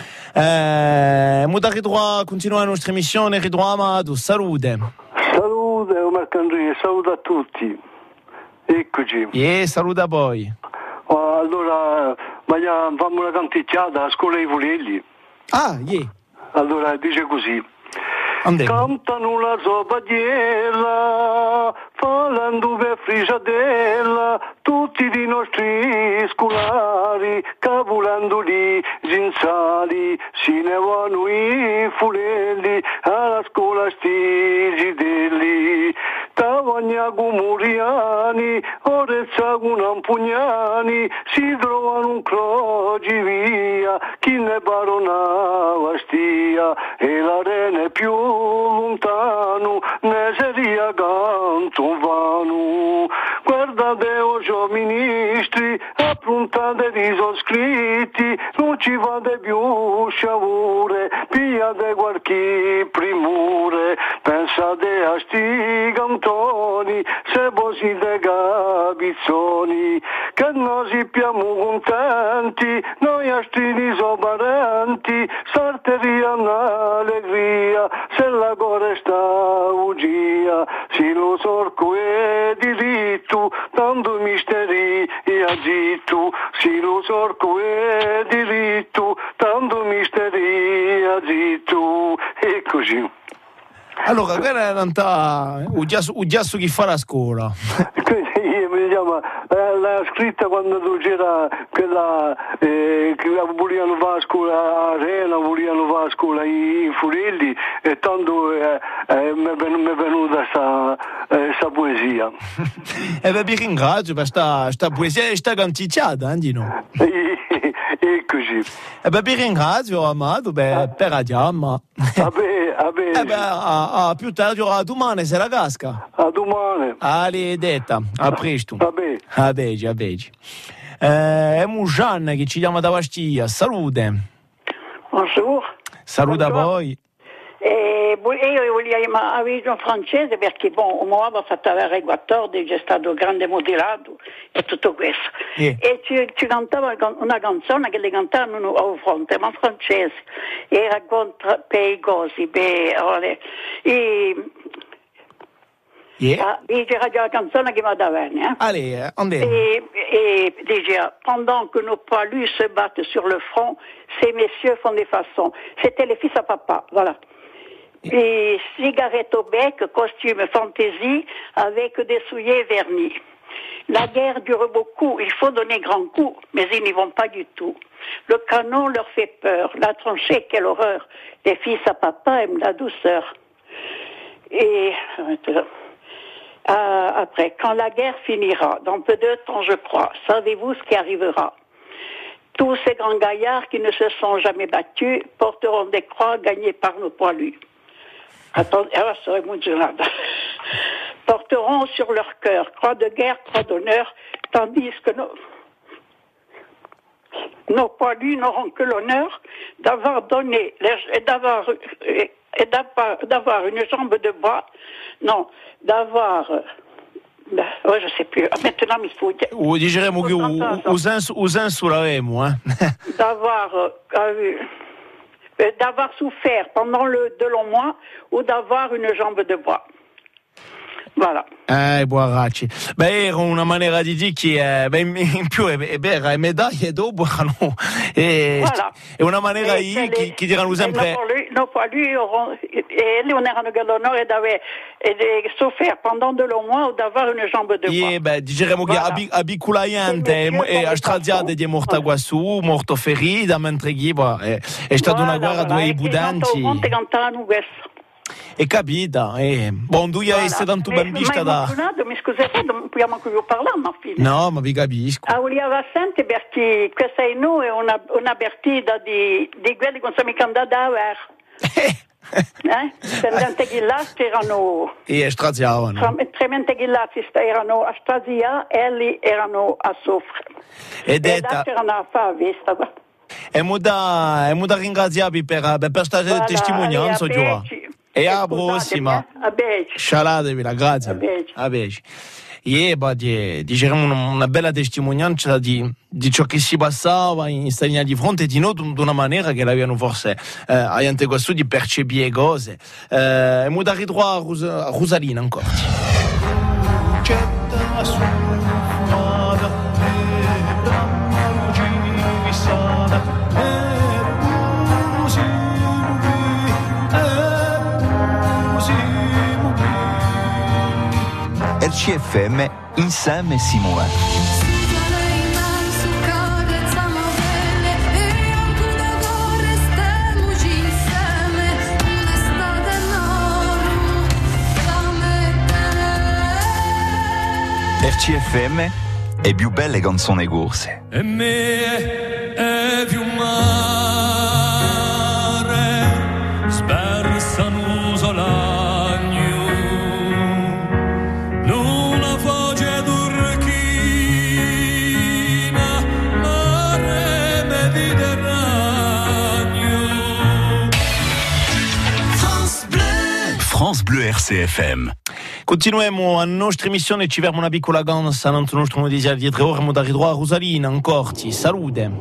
Eh, Muda ridroit, continuare la nostra emissione, ridroit Amado, salute. Salute, Marcandrea, saluto a tutti. Eccoci. E saluta poi. Oh, allora, facciamo una canticchiata a scuola dei Fulelli. Ah, yeah. Allora, dice così. Andiamo. Cantano la sopadiella, parlando per frigiadella, tutti i nostri scolari, capulando lì zinzali, si ne vanno i Fulelli, alla scuola sti gidelli. Tavagna Gumuriani, Orezza Gunampugnani, si trovano un croci via, chi ne baronava stia, e la rene più lontano, ne seria canto vano. Guardate o ministri, approntate i soscritti, non ci fate più sciavure, pigliate qualche primure, pensate a sti cantoni, se voi siete capizzoni, che noi siamo contenti, noi astrini sono parenti, sarteria un'allegria, se la cuore sta ugia, si lo sorco è diritto, tanto misteri e agitto, si lo sorco è diritto, tanto misteri e agitto, e così. Allora, quella è realtà un giasso che fa la scuola. Mi chiama, eh, l'ha scritta quando c'era quella eh, che volevano fare a scuola a Arena, volevano fare a scuola in Fulelli, e tanto eh, eh, mi è venuta questa eh, poesia. E vi ringrazio per questa poesia e questa canticchiata, eh, no? E così. E vi ringrazio, Amado, beh, per la diamma. Vabbè, vabbè. E beh, a, a più tardi, a domani, se la casca. A domani. Ali detta, a presto. Vabbè. A bege, a bege. Eh, è Gianna che ci chiama da Bastia, salute. Bonjour. Saluta a voi. E io volevo avere un francese perché bon, un uomo ha fatto avere quattordici, è stato grande mutilato e tutto questo. Yeah. E ci, ci cantava una canzone che le cantavano a fronte, ma in francese. E racconta per i cosi, per... E, Yeah. Vi dirai già la canzone che va da bene. Hein? Allez, andez. Et, et déjà, pendant que nos poilus se battent sur le front, ces messieurs font des façons. C'était les fils à papa, voilà. Et cigarettes au bec, costume fantaisie, avec des souliers vernis. La guerre dure beaucoup, il faut donner grand coup, mais ils n'y vont pas du tout. Le canon leur fait peur, la tranchée, quelle horreur. Les fils à papa aiment la douceur. Et euh, après, quand la guerre finira, dans peu de temps je crois, savez-vous ce qui arrivera? Tous ces grands gaillards qui ne se sont jamais battus porteront des croix gagnées par nos poilus. Attendez, ah, ça serait émotionnante. Porteront sur leur cœur croix de guerre, croix d'honneur, tandis que nos, nos poilus n'auront que l'honneur d'avoir donné, les, d'avoir, et d'avoir, d'avoir une jambe de bois, non, d'avoir, oh, je sais plus, maintenant mi sfugge. O diremo che usan sull'avemo, eh? D'avoir, euh, d'avoir souffert pendant le, de longs mois ou d'avoir une jambe de bois. Voilà. Eh, buonacci. Beh, era una maniera di dire che beh, in più è, è vera, è medaglie dopo, no? E, voilà. È una maniera di che, che diranno sempre... Nos poilus auront, et on a l'honneur d'avoir souffert pendant de longs mois ou d'avoir une jambe de bois. Yeah, beh, diremo voilà. Che a Biculaiante e a Stradiade di morta guassù, morto ferita, mentre chi è, è stata voilà, una guerra voilà. due budanti. E capita, eh. Bon, tu voilà. sei tanto ben vista da... Mi scusate, non possiamo più parlare, ma fine. No, ma vi capisco. A Uliava Sante perché questa è noi è una, una partita di, di quelli che non siamo candidati a ver. eh? Tremende ghillati erano... E straziavano. Tremende ghillati erano a Strazia e lì erano a soffrire. E detta... E erano a fare vista. E mo da, e mo da ringraziarvi per, per questa voilà, testimonianza, Gioa. E a prossima. A Beci. Scialatevi, grazie. A Beci. A Beci. E bah, diciamo una, una bella testimonianza di, di ciò che si passava in sta linea di fronte di noi di una maniera che l'avevano forse eh, a questo di percepire cose. Eh, e mo da ritrovare a, Ros- a Rosalina ancora. R C F M insieme Simone. R C F M è più belle canzoni corse. E me è più mare spersa n'usola. France Bleu R C F M. Continuiamo a nostra emissione, ci fermo una piccola ganza nel nostro noticiario di tre ore, siamo da ritrovare Rosalina ancora. Salute.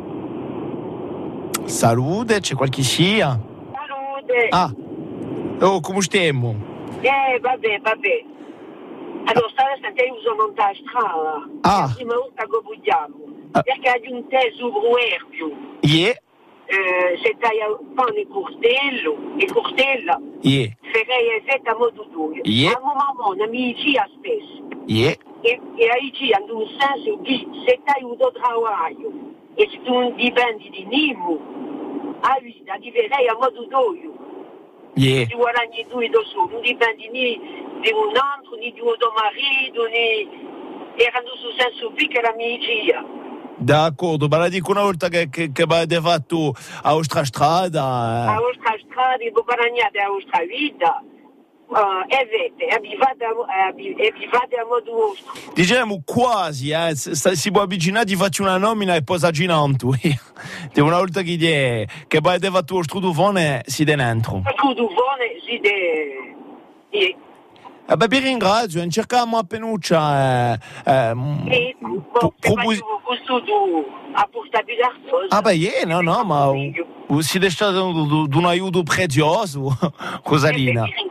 Salute, c'è qualche sia? Salute. Ah, oh, come stiamo? Eh, vabbè, vabbè. Allora, stavolta io uso non da strada. Ah. La prima volta che vogliamo. Ah. Perché hai un teso bruerbio. Yeah. Eh, se dai pane e cortello e cortella yeah. farei effetto a modo due yeah. a mamma non mi dice spesso yeah. e, e a dice in un senso che se dai un lavoro e se tu non dipendi di nimo a vita diverei a modo due yeah. ti guadagni due da solo non dipendi né di un altro né di un tuo marito né erano sul senso qui che la mia dice. D'accordo, ma la dico una volta che, che, che avete fatto a vostra strada. A vostra strada, e guadagnate a vostra vita, uh, e vede, e vivate a modo vostro. Diciamo quasi, eh, si può avvicinare, ti faccio una nomina e poi s'agginanto. Una volta che, die, che avete fatto lo strudufone, si dentro. Lo strudufone si de... Yeah. Eh beh, vi ringrazio, cerchiamo a penuccia. Eh, eh, pro- propos- a portabilità. Ah, beh, yeah, no, no, ma siete stato di un aiuto prezioso, Rosalina.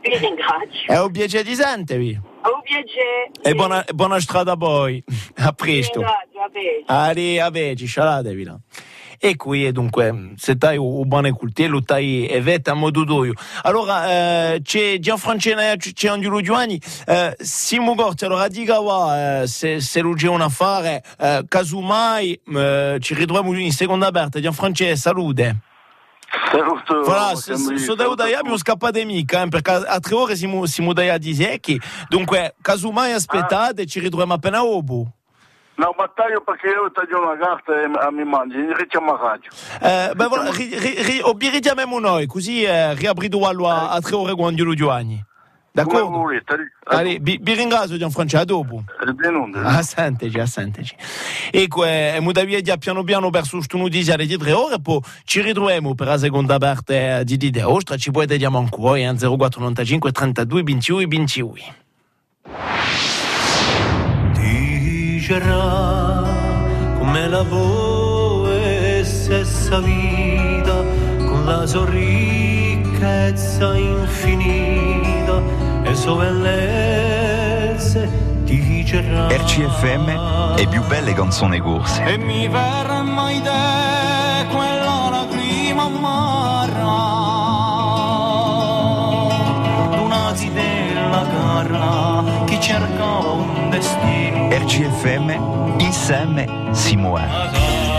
Vi ringrazio. È un piacere di sentirvi. Un piacere. E buona, buona strada a voi. A presto. Ringrazio, a te. Ari, a veci, scialatevi là. E qui dunque, se tai un buon coltello, tai e vetta a modo doio. Allora, eh, c'è Gianfrancesco, c'è Angelo Giovanni, eh, Simo Gorti, allora dica va, eh, se, se non c'è un affare, eh, casomai eh, ci ritroviamo in seconda aperta. Gianfrancesco, salute. Saluto. Voilà, so da Udaya abbiamo scappato mica, eh, perché a tre ore siamo, siamo da Disecchi, dunque casomai aspettate, ah. ci ritroviamo appena dopo. No, ma taglio perché io taglio una carta e a mi mangi, richiamo a radio. Eh, beh, voilà, ri, ri, ri, richiamiamo noi, così eh, riapriamo a, a tre ore con Angelo Giovanni. D'accordo? Allora, vi, vi ringrazio Gianfrancesco, a dopo. A senteci, a senteci. Ecco, eh, muda via già piano piano verso questo notizia di tre ore, poi ci ritroviamo per la seconda parte di Dide Ostra, ci potete chiamare ancora in zero quattro novantacinque trentadue ventuno ventuno. Come la voce stessa vita, con la sua ricchezza infinita e sue bellezze dicerà. R C F M è più belle canzoni corse. E mi verrà mai te quella lacrima amarra, una zitella carla che cercava un destino. R C F M, insieme si muove.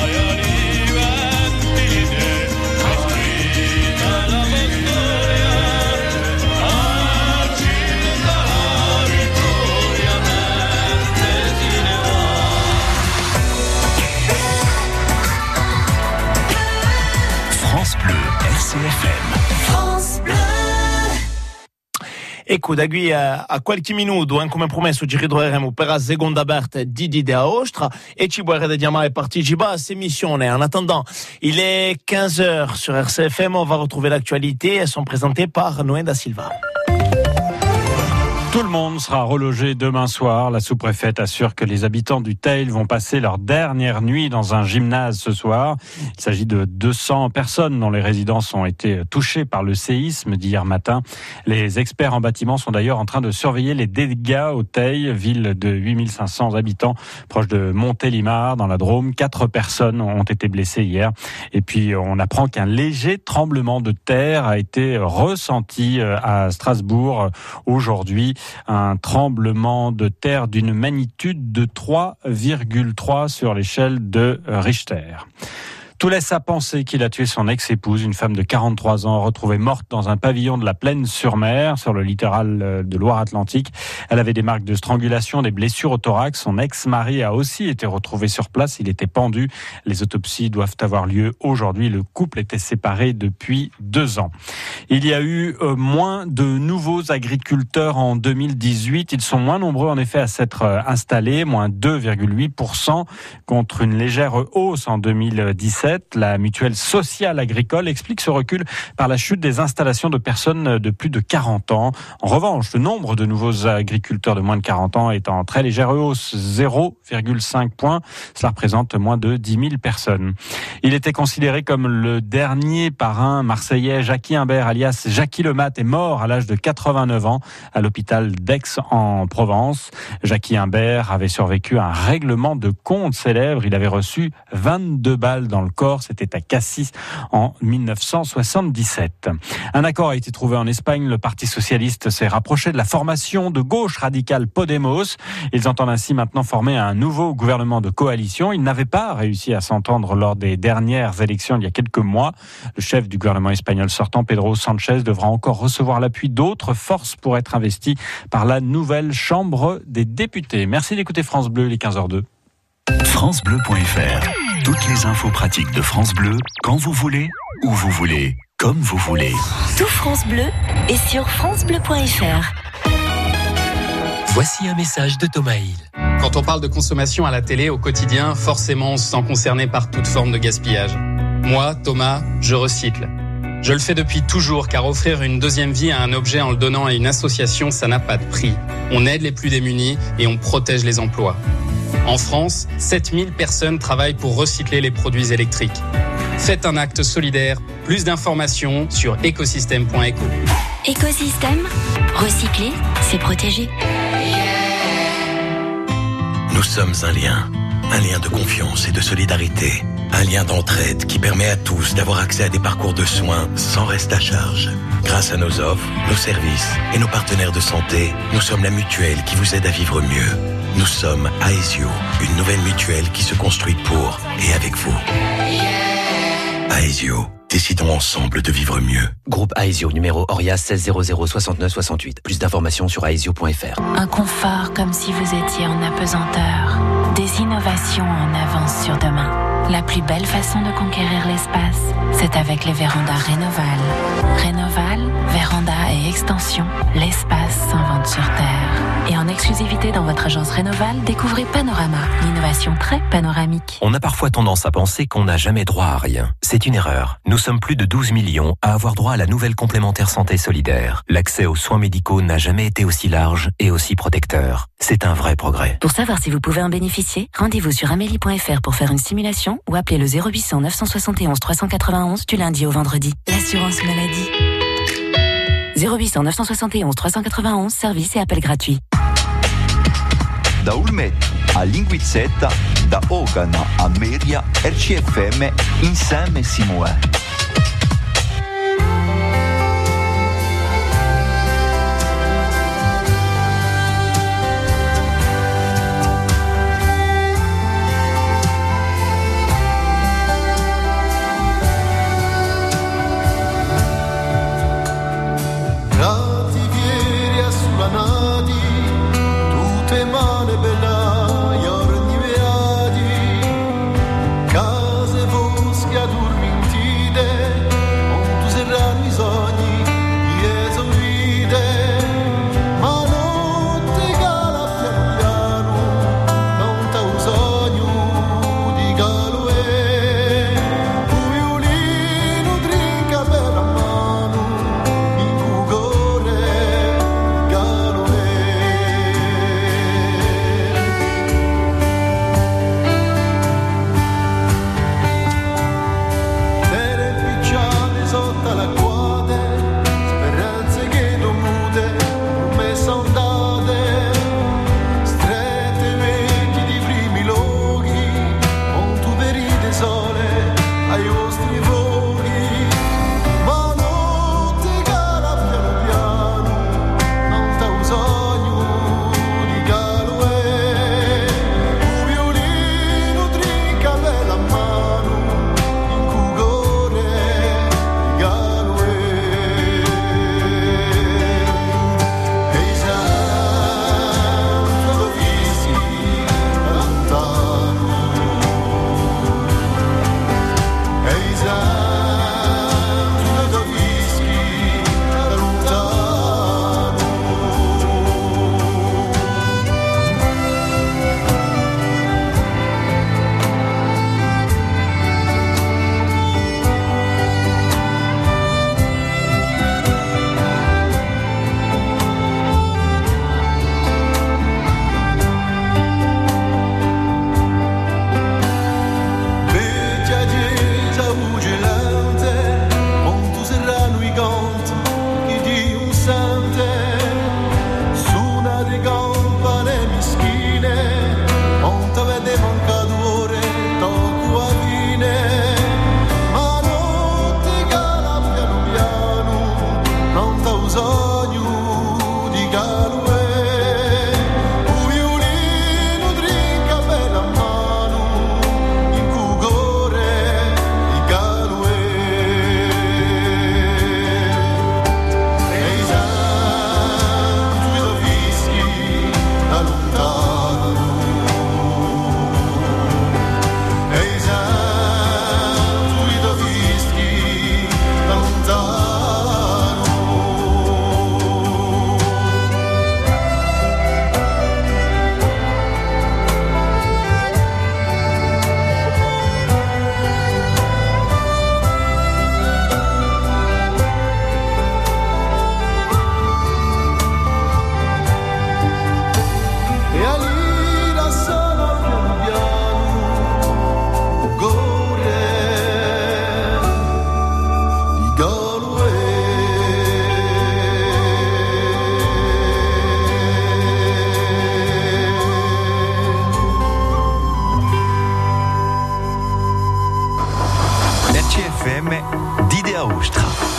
France Bleu, R C F M. France Bleu. Ecco, da qui a, a qualche minuto, eh, come promesso, ci ritroveremo per la seconda parte di Didea Ostra e ci vorrete chiamare e partecipare a cette émission. En attendant, il est quinze heures sur R C F M. On va retrouver l'actualité. Elles sont présentées par Noé da Silva. Tout le monde sera relogé demain soir. La sous-préfète assure que les habitants du Teil vont passer leur dernière nuit dans un gymnase ce soir. Il s'agit de deux cents personnes dont les résidences ont été touchées par le séisme d'hier matin. Les experts en bâtiment sont d'ailleurs en train de surveiller les dégâts au Teil, ville de huit mille cinq cents habitants, proche de Montélimar, dans la Drôme. Quatre personnes ont été blessées hier. Et puis, on apprend qu'un léger tremblement de terre a été ressenti à Strasbourg aujourd'hui. Un tremblement de terre d'une magnitude de trois virgule trois sur l'échelle de Richter. Tout laisse à penser qu'il a tué son ex-épouse, une femme de quarante-trois ans, retrouvée morte dans un pavillon de la Plaine-sur-Mer, sur le littoral de Loire-Atlantique. Elle avait des marques de strangulation, des blessures au thorax. Son ex-mari a aussi été retrouvé sur place. Il était pendu. Les autopsies doivent avoir lieu aujourd'hui. Le couple était séparé depuis deux ans. Il y a eu euh, moins de nouveaux agriculteurs en deux mille dix-huit. Ils sont moins nombreux, en effet, à s'être euh, installés, moins deux virgule huit pour cent contre une légère hausse en deux mille dix-sept. La mutuelle sociale agricole explique ce recul par la chute des installations de personnes de plus de quarante ans. En revanche, le nombre de nouveaux agriculteurs de moins de quarante ans est en très légère hausse, zéro virgule cinq points. Cela représente moins de dix mille personnes. Il était considéré comme le dernier parrain marseillais. Jackie Imbert, alias Jackie Lemat, est mort à l'âge de quatre-vingt-neuf ans à l'hôpital d'Aix en Provence. Jackie Imbert avait survécu à un règlement de compte célèbre. Il avait reçu vingt-deux balles dans le corps, c'était à Cassis en mille neuf cent soixante-dix-sept. Un accord a été trouvé en Espagne. Le Parti socialiste s'est rapproché de la formation de gauche radicale Podemos. Ils entendent ainsi maintenant former un nouveau gouvernement de coalition. Ils n'avaient pas réussi à s'entendre lors des dernières élections il y a quelques mois. Le chef du gouvernement espagnol sortant, Pedro Sánchez, devra encore recevoir l'appui d'autres forces pour être investi par la nouvelle Chambre des députés. Merci d'écouter France Bleu, les quinze heures deux. francebleu point f r. Toutes les infos pratiques de France Bleu, quand vous voulez, où vous voulez, comme vous voulez. Tout France Bleu est sur francebleu point f r. Voici un message de Thomas Hill. Quand on parle de consommation à la télé au quotidien, forcément on se sent concerné par toute forme de gaspillage. Moi, Thomas, je recycle. Je le fais depuis toujours, car offrir une deuxième vie à un objet en le donnant à une association, ça n'a pas de prix. On aide les plus démunis et on protège les emplois. En France, sept mille personnes travaillent pour recycler les produits électriques. Faites un acte solidaire. Plus d'informations sur écosystème point éco. Écosystème, recycler, c'est protéger. Nous sommes un lien, un lien de confiance et de solidarité, un lien d'entraide qui permet à tous d'avoir accès à des parcours de soins sans reste à charge. Grâce à nos offres, nos services et nos partenaires de santé, nous sommes la mutuelle qui vous aide à vivre mieux. Nous sommes Aesio, une nouvelle mutuelle qui se construit pour et avec vous. Aesio, décidons ensemble de vivre mieux. Groupe Aesio, numéro Orias seize zéro zéro soixante-neuf soixante-huit. Plus d'informations sur aesio point f r. Un confort comme si vous étiez en apesanteur. Des innovations en avance sur demain. La plus belle façon de conquérir l'espace, c'est avec les vérandas Rénoval. Rénoval, véranda et extension, l'espace s'invente sur Terre. Et en exclusivité dans votre agence Rénoval, découvrez Panorama, l'innovation très panoramique. On a parfois tendance à penser qu'on n'a jamais droit à rien. C'est une erreur. Nous sommes plus de douze millions à avoir droit à la nouvelle complémentaire santé solidaire. L'accès aux soins médicaux n'a jamais été aussi large et aussi protecteur. C'est un vrai progrès. Pour savoir si vous pouvez en bénéficier, rendez-vous sur amélie point f r pour faire une simulation ou appelez le zéro huit cents neuf cent soixante et onze trois cent quatre-vingt-onze du lundi au vendredi. L'assurance maladie. zéro huit cents neuf cent soixante et onze trois cent quatre-vingt-onze, service et appel gratuit. Da Ulmet a Linguizzetta, da Ogan a Meria, R C F M, insieme si muove. Cattiveria sulla nadi, tutte mani bella, giorni beati, case boschi addormentite,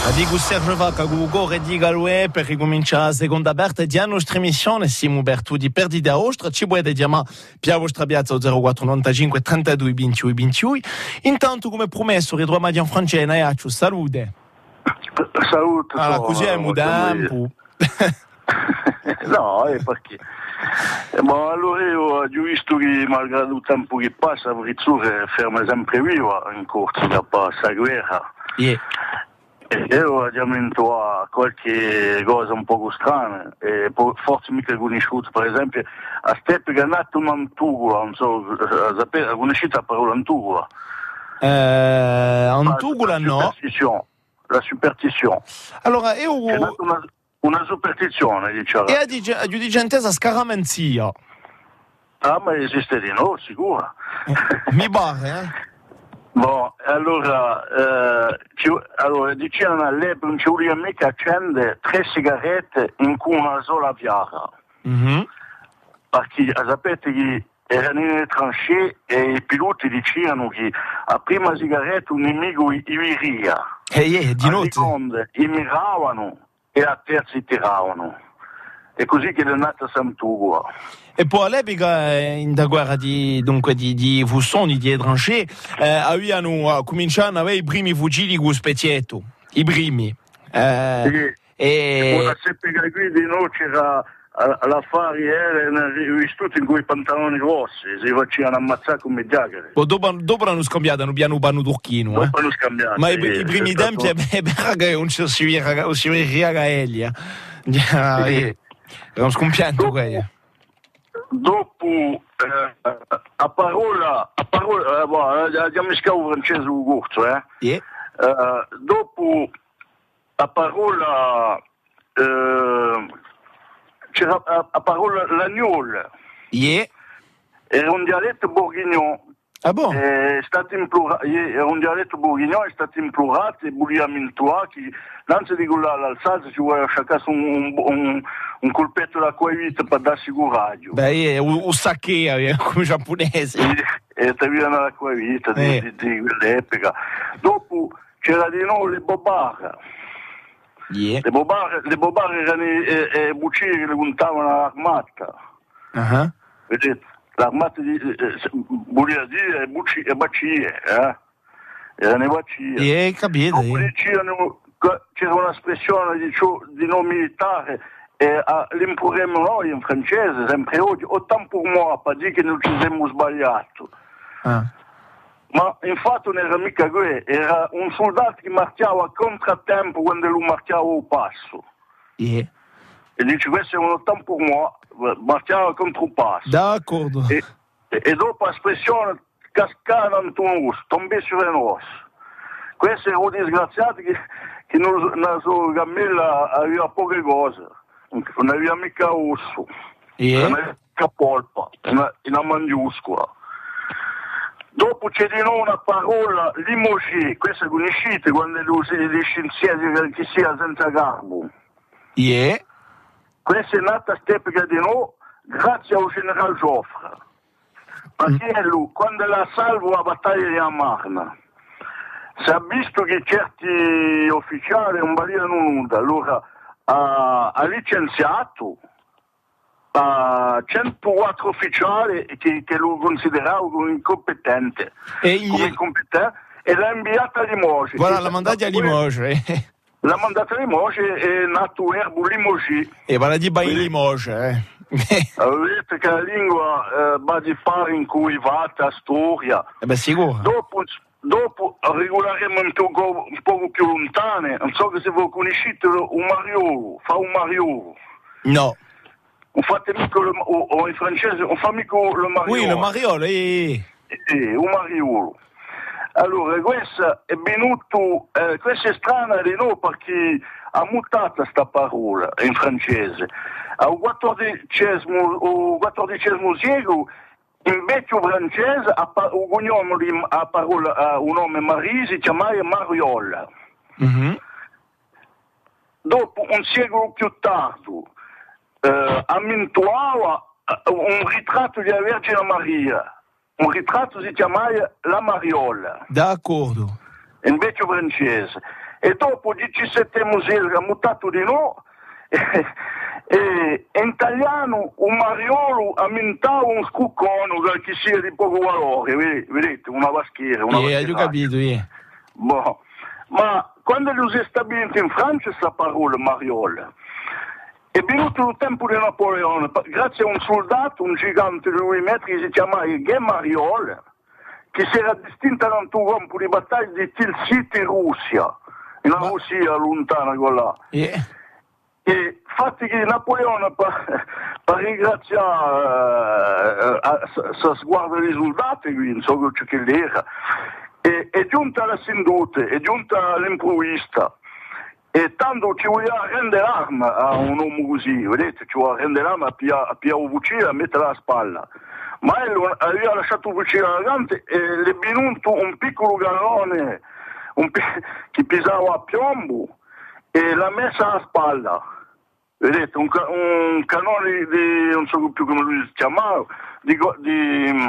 Dico Sergio Vacca, Gugo Redi Galue, per ricominciare la seconda aperta di la nostra emissione, siamo Bertu di Perdita a Ostra, ci vuoi dire Pia vostra piazza zero quattro novantacinque trentadue ventidue ventidue. Intanto, come promesso, ritro Madian Francena e Accio, salute. Salute. Allora, così è mudampo. No, è perché... Ma allora io ho visto che malgrado il tempo che passa, Frizzure è ferma sempre viva in corso da questa guerra. Yeah. E io addiamento a qualche cosa un po' strana, e forse mica conosciuto, per esempio, a Steppe che è nato un'antugula, non so, sapete, conoscete la parola antugula? Eh, antugula no. La superstizione. Allora, io... È nata una, una superstizione, diciamo. E a giudicantesa scaramenzia. Ah, ma esiste di no, sicuro. Mi pare, eh? Boh, allora, eh, ci, allora dicevano all'epoca non ci voleva mica accendere tre sigarette in una sola piara. Mm-hmm. Perché sapete che erano nelle tranchee e i piloti dicevano che a prima sigaretta un nemico i viria, e yeah, di a seconda i miravano e a terza tiravano. È così che è nata Sant'Ugo. E poi all'epoca, in da guerra di, dunque, di, di Fussoni, di Tranché, eh, avevano cominciato a avere i primi fucili con specchietto, i primi. Eh, sì. E poi a Seppega qui di noi c'era l'affare, erano rivistuti in quei pantaloni rossi, si facevano ammazzare come giacere. Dopo, dopo hanno scambiato, hanno piano pano turchino. Dopo eh. hanno scambiato. Ma sì, i, i primi tempi, che non si riusciva a Gaelia. Era scompianto quello. Dopo, eh, a parola, a parola, eh, boh, abbiamo scavo francese un corso, eh? Yeah. Uh, dopo, a parola, eh, c'era a, a parola l'agnol. Yeah. Era un dialetto bourguignon. Ah bon? È stato implorato, era un dialetto bourguignon, è stato implorato e vogliamo intuare che l'anzi di quella all'alzata ci vuole cercare un, un, un colpetto d'acqua vita per darsi coraggio. Beh, è un sacchea, come giapponese. E ti viene l'acqua vita di, di, di quell'epoca. Dopo c'era di nuovo le bobare. Yeah. Le bobare, le bobare erano i buccieri che le puntavano all'armata. Uh-huh. Vedete? L'armata di, eh, voleva dire bucci, e baccie, eh? Erano i baccie. E capito. Yeah. C'era un'espressione di, di non militare, e uh, l'impuremmo noi in francese, sempre oggi, autant pour moi, per dire che non ci siamo sbagliato. Ah. Ma infatti non era mica quello, era un soldato che marciava a contrattempo quando lui marciava al passo. Yeah. E dice, questo è un autant pour moi, marciava contro il passo. D'accordo. E, e, e dopo l'espressione cascava in un osso, tombè sur un osso. Questo è un disgraziato che, che nella sua gammella aveva poche cose, non aveva mica osso, yeah. Non aveva mica polpa, una, una mangiuscola. Dopo c'è di nuovo una parola, limogé, questa conoscete quando gli scienziati che sia senza garbo. Yeah. Questa è nata a st'epoca di nuovo grazie al generale Joffre. Perché mm. lui, quando la salvo la battaglia di Amarna, si è visto che certi ufficiali non valevano nulla, allora ha, ha licenziato a centoquattro ufficiali che, che lo consideravo come incompetente, e come gli... incompetente e l'ha inviata a Limoges. Guarda, l'ha mandata a Limoges. L'ha mandata a Limoges e è nato Erbo Limoges. E va a dire in Limoges, eh. Vedete che la lingua eh, va di fare in cui va a storia. Eh beh, sicuro. Dopo, dopo regolaremo un po', un po' più lontane. Non so se voi conoscete un mariolo, fa un mariolo. No. On fate mica le, o, o in francese, on fa mica le mariolo. Oui, le mariolo, eh. Eh, un mariolo. Allora, questo è venuto, eh, questo è strano di noi perché ha mutato questa parola in francese. Al quattordicesimo, quattordicesimo secolo, in vecchio francese, un cognome di a parola, a un nome Marie si chiamava Mariola. Mm-hmm. Dopo un secolo più tardi, eh, ammentuava un ritratto di Vergine Maria. Un ritratto si chiamava La Mariola. D'accordo. In vecchio francese. e dopo diciassette musei ha mutato di no, e, e in italiano un mariolo ha mentato un scuccone che sia di poco valore, vedete, una vaschiera. Una yeah, ho capito, yeah. Boh. Ma quando lo si è stabilito in Francia questa parola mariolo, è venuto il tempo di Napoleone, grazie a un soldato, un gigante di due metri che si chiamava Guy Mariol, che si era distinta da un campo di battaglia di Tilsit in Russia, in una Russia lontana là. Yeah. E infatti che Napoleone per, per ringraziare la sguarda dei soldati, non so che l'era, è, è giunta la sindute, è giunta l'improvvista. E tanto ci voleva rendere l'arma a un uomo così, vedete, ci voleva rendere l'arma a pigliare un fucile e a metterla a spalla. Ma lui aveva lasciato il fucile all'agante e le è venuto un piccolo gallone un pi- che pesava a piombo e l'ha messa a spalla. Vedete, un, ca- un cannone di, non so più come lui si chiamava, di... di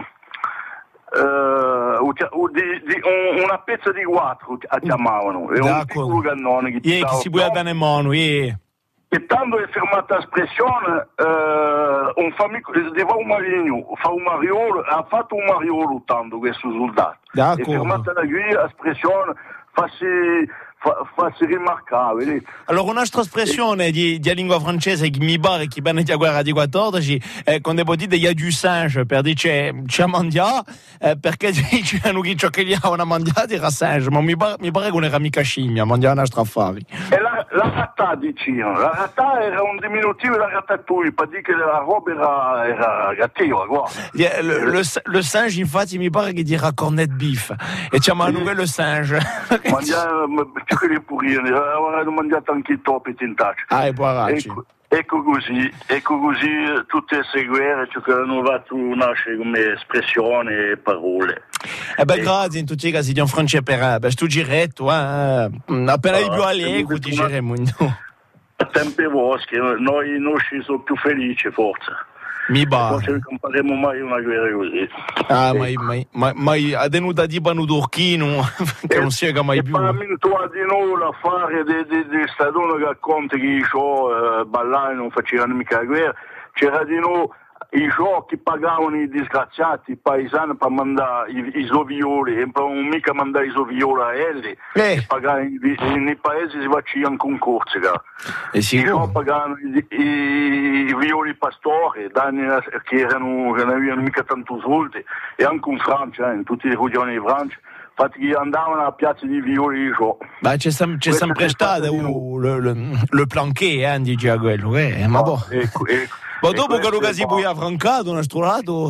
Uh, di, di, un, una pezza di quattro a chiamavano e un piccolo cannone che, yeah, che si può dare in mano yeah. E tanto è fermata l'espressione uh, un famico deve un marino fa un mariolo ha fatto un mariolo tanto questo soldato è fermata la guida l'espressione farsi farsi rimarcare vedete? Allora un'altra espressione di, di lingua francese che mi pare che viene da guerra di quattordici è quando può dire il y a du singe per dire c'è, c'è mangia eh, perché c'erano chi ciò che gli ha una mangiata era singe ma mi pare, mi pare che non era mica scimmia mangiava una strafari e la, la rattà dicevano la rattà era un diminutivo della ratatouille per dire che la roba era, era cattiva yeah, le, le, le singe infatti mi pare che dirà cornet beef e chiamano sì. Le singe mangiava che li purire, avevano mangiato anche i topi tintacci. Ah, e buonacci. Ecco, ecco così, ecco così tutte queste guerre che hanno fatto nascere come espressione e parole. E beh, grazie in tutti i casi di un francese per questo giretto, eh. Appena di più allegro ti giremo. A tempi vostri, noi non ci sono più felici, forse. Mi va. Non ci compareremo mai una guerra così. Ah, ma mai, mai, è venuta di Panudorchino, che non si è mai più. Ma mi trovo di nuovo l'affare di Stadone che racconta che i show eh, ballare non facevano mica la guerra, c'era di nuovo i giochi pagavano i disgraziati, i paesani per mandare i, i sovioli, e per non mica mandare i sovioli a elli, eh. e pagare, nei paesi si facevano concorsi, eh sì, i giochi pagavano i, i, i violi pastori, danni, che, erano, che non avevano mica tanto soldi, e anche in Francia, eh, in tutte le regioni di Francia. Infatti andavano alla piazza di violi di gioco. Ma c'è, sem- c'è sempre stato uh, le, le, le planché, eh, dice a quello, eh, ma boh. Ecco, ecco. Ma dopo che lo si poi affrancato, un altro lato,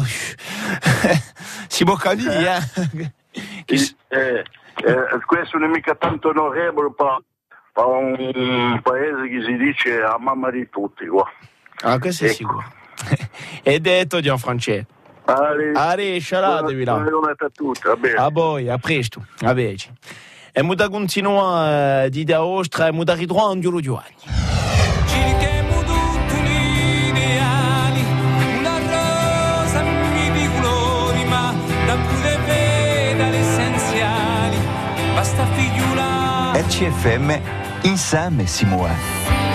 si può capire, eh. Chi... Eh, eh, questo non è mica tanto onorevole per, per un paese che si dice a mamma di tutti, qua. Ah, questo è ecco. Sicuro. È detto di un francese. Allora, scialatevi là. A voi, a presto, a veci. E muda continua di da ostra e muda ridroan di Giovanni. R C F M insieme si muove.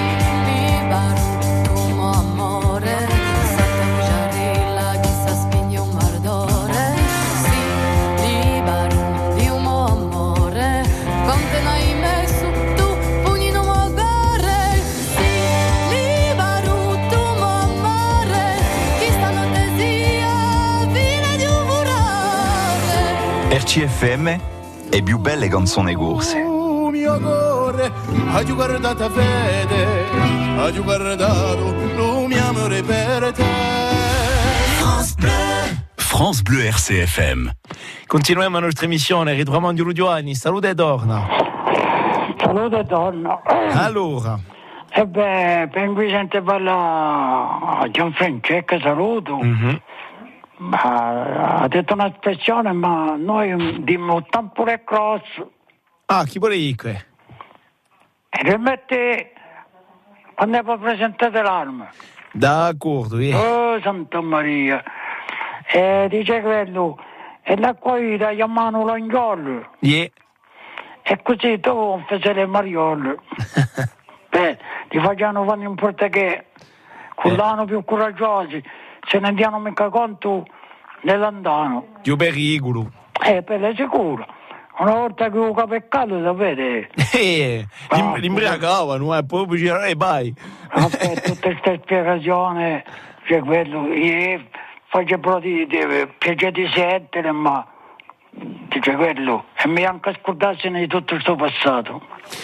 R C F M è più belle canzoni corse. Oh mio cuore, hai guardato a fede, hai guardato lo mio amore per te. France Bleu. France Bleu R C F M. Continuiamo la nostra emissione, ritroviamo di Giovanni. Salute Dorna. Salute Dorna. Allora. E beh, per cui sente parlare Gianfrancesco, saluto. Mm-hmm. Ma, ha detto un'espressione, ma noi dimmo tampure cross. Ah, chi vuole dire? E rimette quando è presentate l'arma. D'accordo, eh. Oh, Santa Maria. E dice quello, e la guida chiamano l'angolo. Yeah. E così dopo fece le mariole. Beh, li facciano fare in porta che quello più coraggiosi, se ne diano mica conto nell'andano. Più pericolo. Eh, per le sicuro. Una volta che ho capeccato, sapete? Eh, ah, l'imbriacavano, eh, poi dicevano, eh, vai. Vabbè, tutta questa spiegazione, c'è quello, io faccio proprio di piacere di sentire, ma c'è quello, e mi anche scordarsene di tutto questo passato.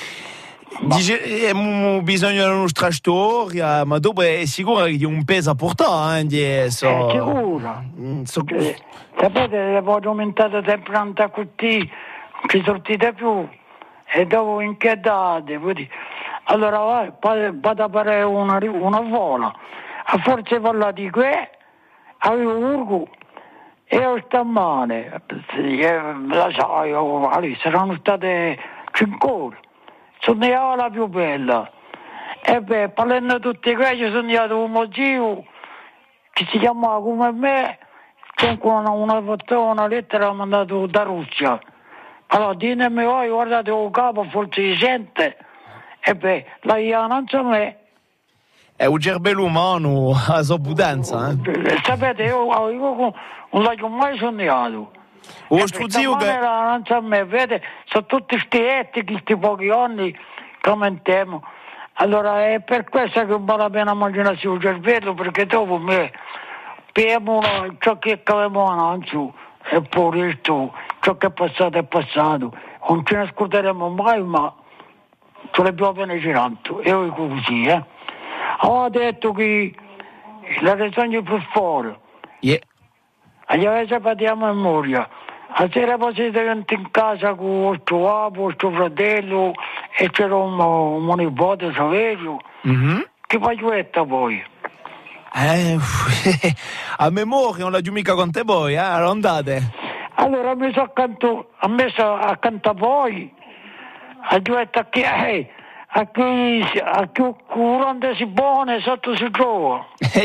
Dice, eh, bisogna di nostra storia, ma dopo è sicuro che è un peso a portare, eh, so. È sicuro. Mm, so... Eh, sapete, le voglio aumentare sempre tanta così, non ci sortite più, e dopo inchiedate, allora vai, vado a fare una, una vola, a forza vola di qui, avevo urgo, e io sto male, la sai, lì saranno state cinque ore. Sono io la più bella. E beh, parlando tutti questi, sono andato un motivo che si chiamava come me, con una, una, una lettera mandata da Russia. Allora, ditemi voi, guardate il capo, forse si sente. E beh, la io non so me. È un cervello umano a sobudanza, eh? Sapete, io, io non l'ho mai sognato. Lo struzio che... non so me, vede, sono tutti questi etici, questi pochi anni che aumentiamo. Allora è per questo che vale la pena immaginare sul cervello, perché dopo me abbiamo ciò che avevamo avanti e poi questo, ciò che è passato è passato. Non ce ne scorderemo mai, ma ce l'abbiamo bene girando. Io dico così, eh. Ho detto che la ragione più fuori. Yeah. Gli avete fatto a memoria. A sera poi siete venuti in casa con il tuo capo, il tuo fratello, e c'era un, un nipote, Saverio. Mm-hmm. Che paglietta poi? Eh, a memoria non la giù mica con te voi, eh? Non andate. Allora ha messo accanto, ha messo accanto a voi, ha detto a chi, eh, a chi, a chi curante si buone sotto si trova.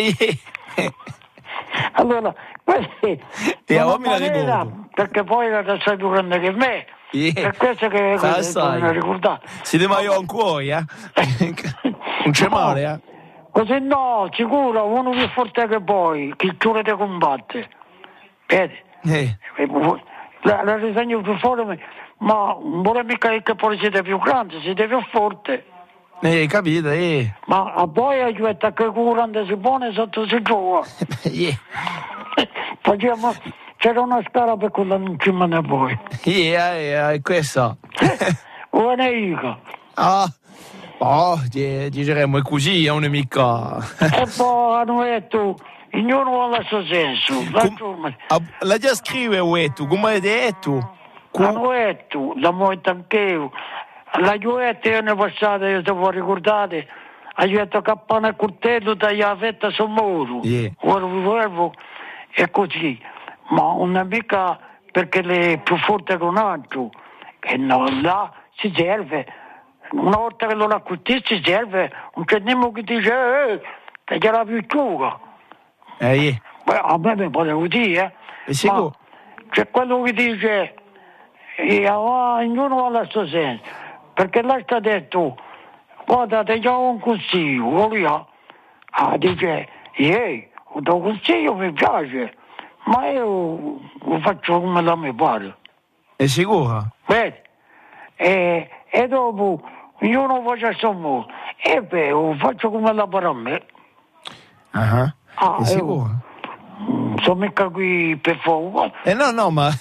Allora, questi è una maniera, perché poi la sei più grande che me, yeah. Per questo che non ricordate. Si deve io ancora, eh? Non c'è no, male, eh? Così no, sicuro, uno più forte che voi, che tu te combatte. Vedi? Eh. La, la risegno più forte, ma non vuole mica che poi siete più grandi, siete più forte. Eh, capito, eh. Ma a voi aiuta che curante si pone sotto si trova. Yeah. Facciamo, c'era una scala per quella non ci manda voi. Yeah, yeah, questo. Buona Ica. Ah, oh, diremmo così, è una mica. E poi hanno detto, ognuno ha il suo senso. Com- la già scrive, Uetto, come hai detto? Hanno detto, la molto anch'io. La giuetta io ne passata, io se voi ricordate, ha detto cappone e coltello tagliava fetta sul muro. Yeah. Ora vi fermo e così. Ma una mica perché le è più forte che un altro. E no, là si serve. Una volta che lo acquisti si serve, non c'è nemmeno che dice, eh, tagliala più ciuga. Eh, yeah. Beh, a me mi potevo dire, eh. Ma c'è quello che dice, e ognuno ha il suo senso. Perché là sta detto, guarda, ti do un consiglio, voglio. Ah, dice, ehi, un consiglio mi piace, ma io lo faccio come la mi pare. È sicuro? Vedi? E, e dopo, ognuno faccia il suo modo. E beh, lo faccio come la pare a me. Uh-huh. Ah, è sicuro? Io, sono mica qui per fuoco. Eh no, no, ma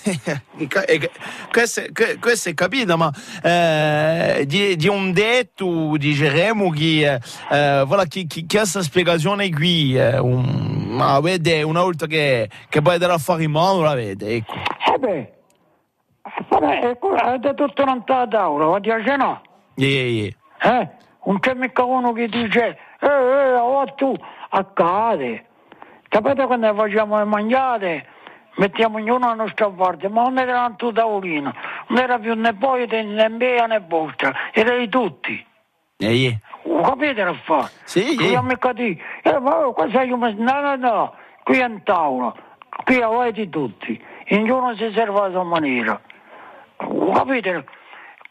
questo, questo è capito, ma eh, di, di un detto diremo che eh, voilà, che, che, che questa spiegazione qui eh, un, ma vede una volta che, che poi dare a fare in mano la vede, ecco. Eh beh, avete tutto un tavola, va a dire no? Yeah, yeah. Eh? Non c'è mica uno che dice, eh, eh, oh, tu, accade. Sapete quando facciamo le mangiate, mettiamo ognuno la nostra parte, ma non era tanto tavolino, non era più né poi né mea né vostra, erano tutti. Eh, yeah. Lo capite a fare? Sì, qui a mica di, eh, ma cosa io mi... No, no, no, qui è in tavola, qui avete tutti, ognuno si serve alla sua maniera. Lo capite?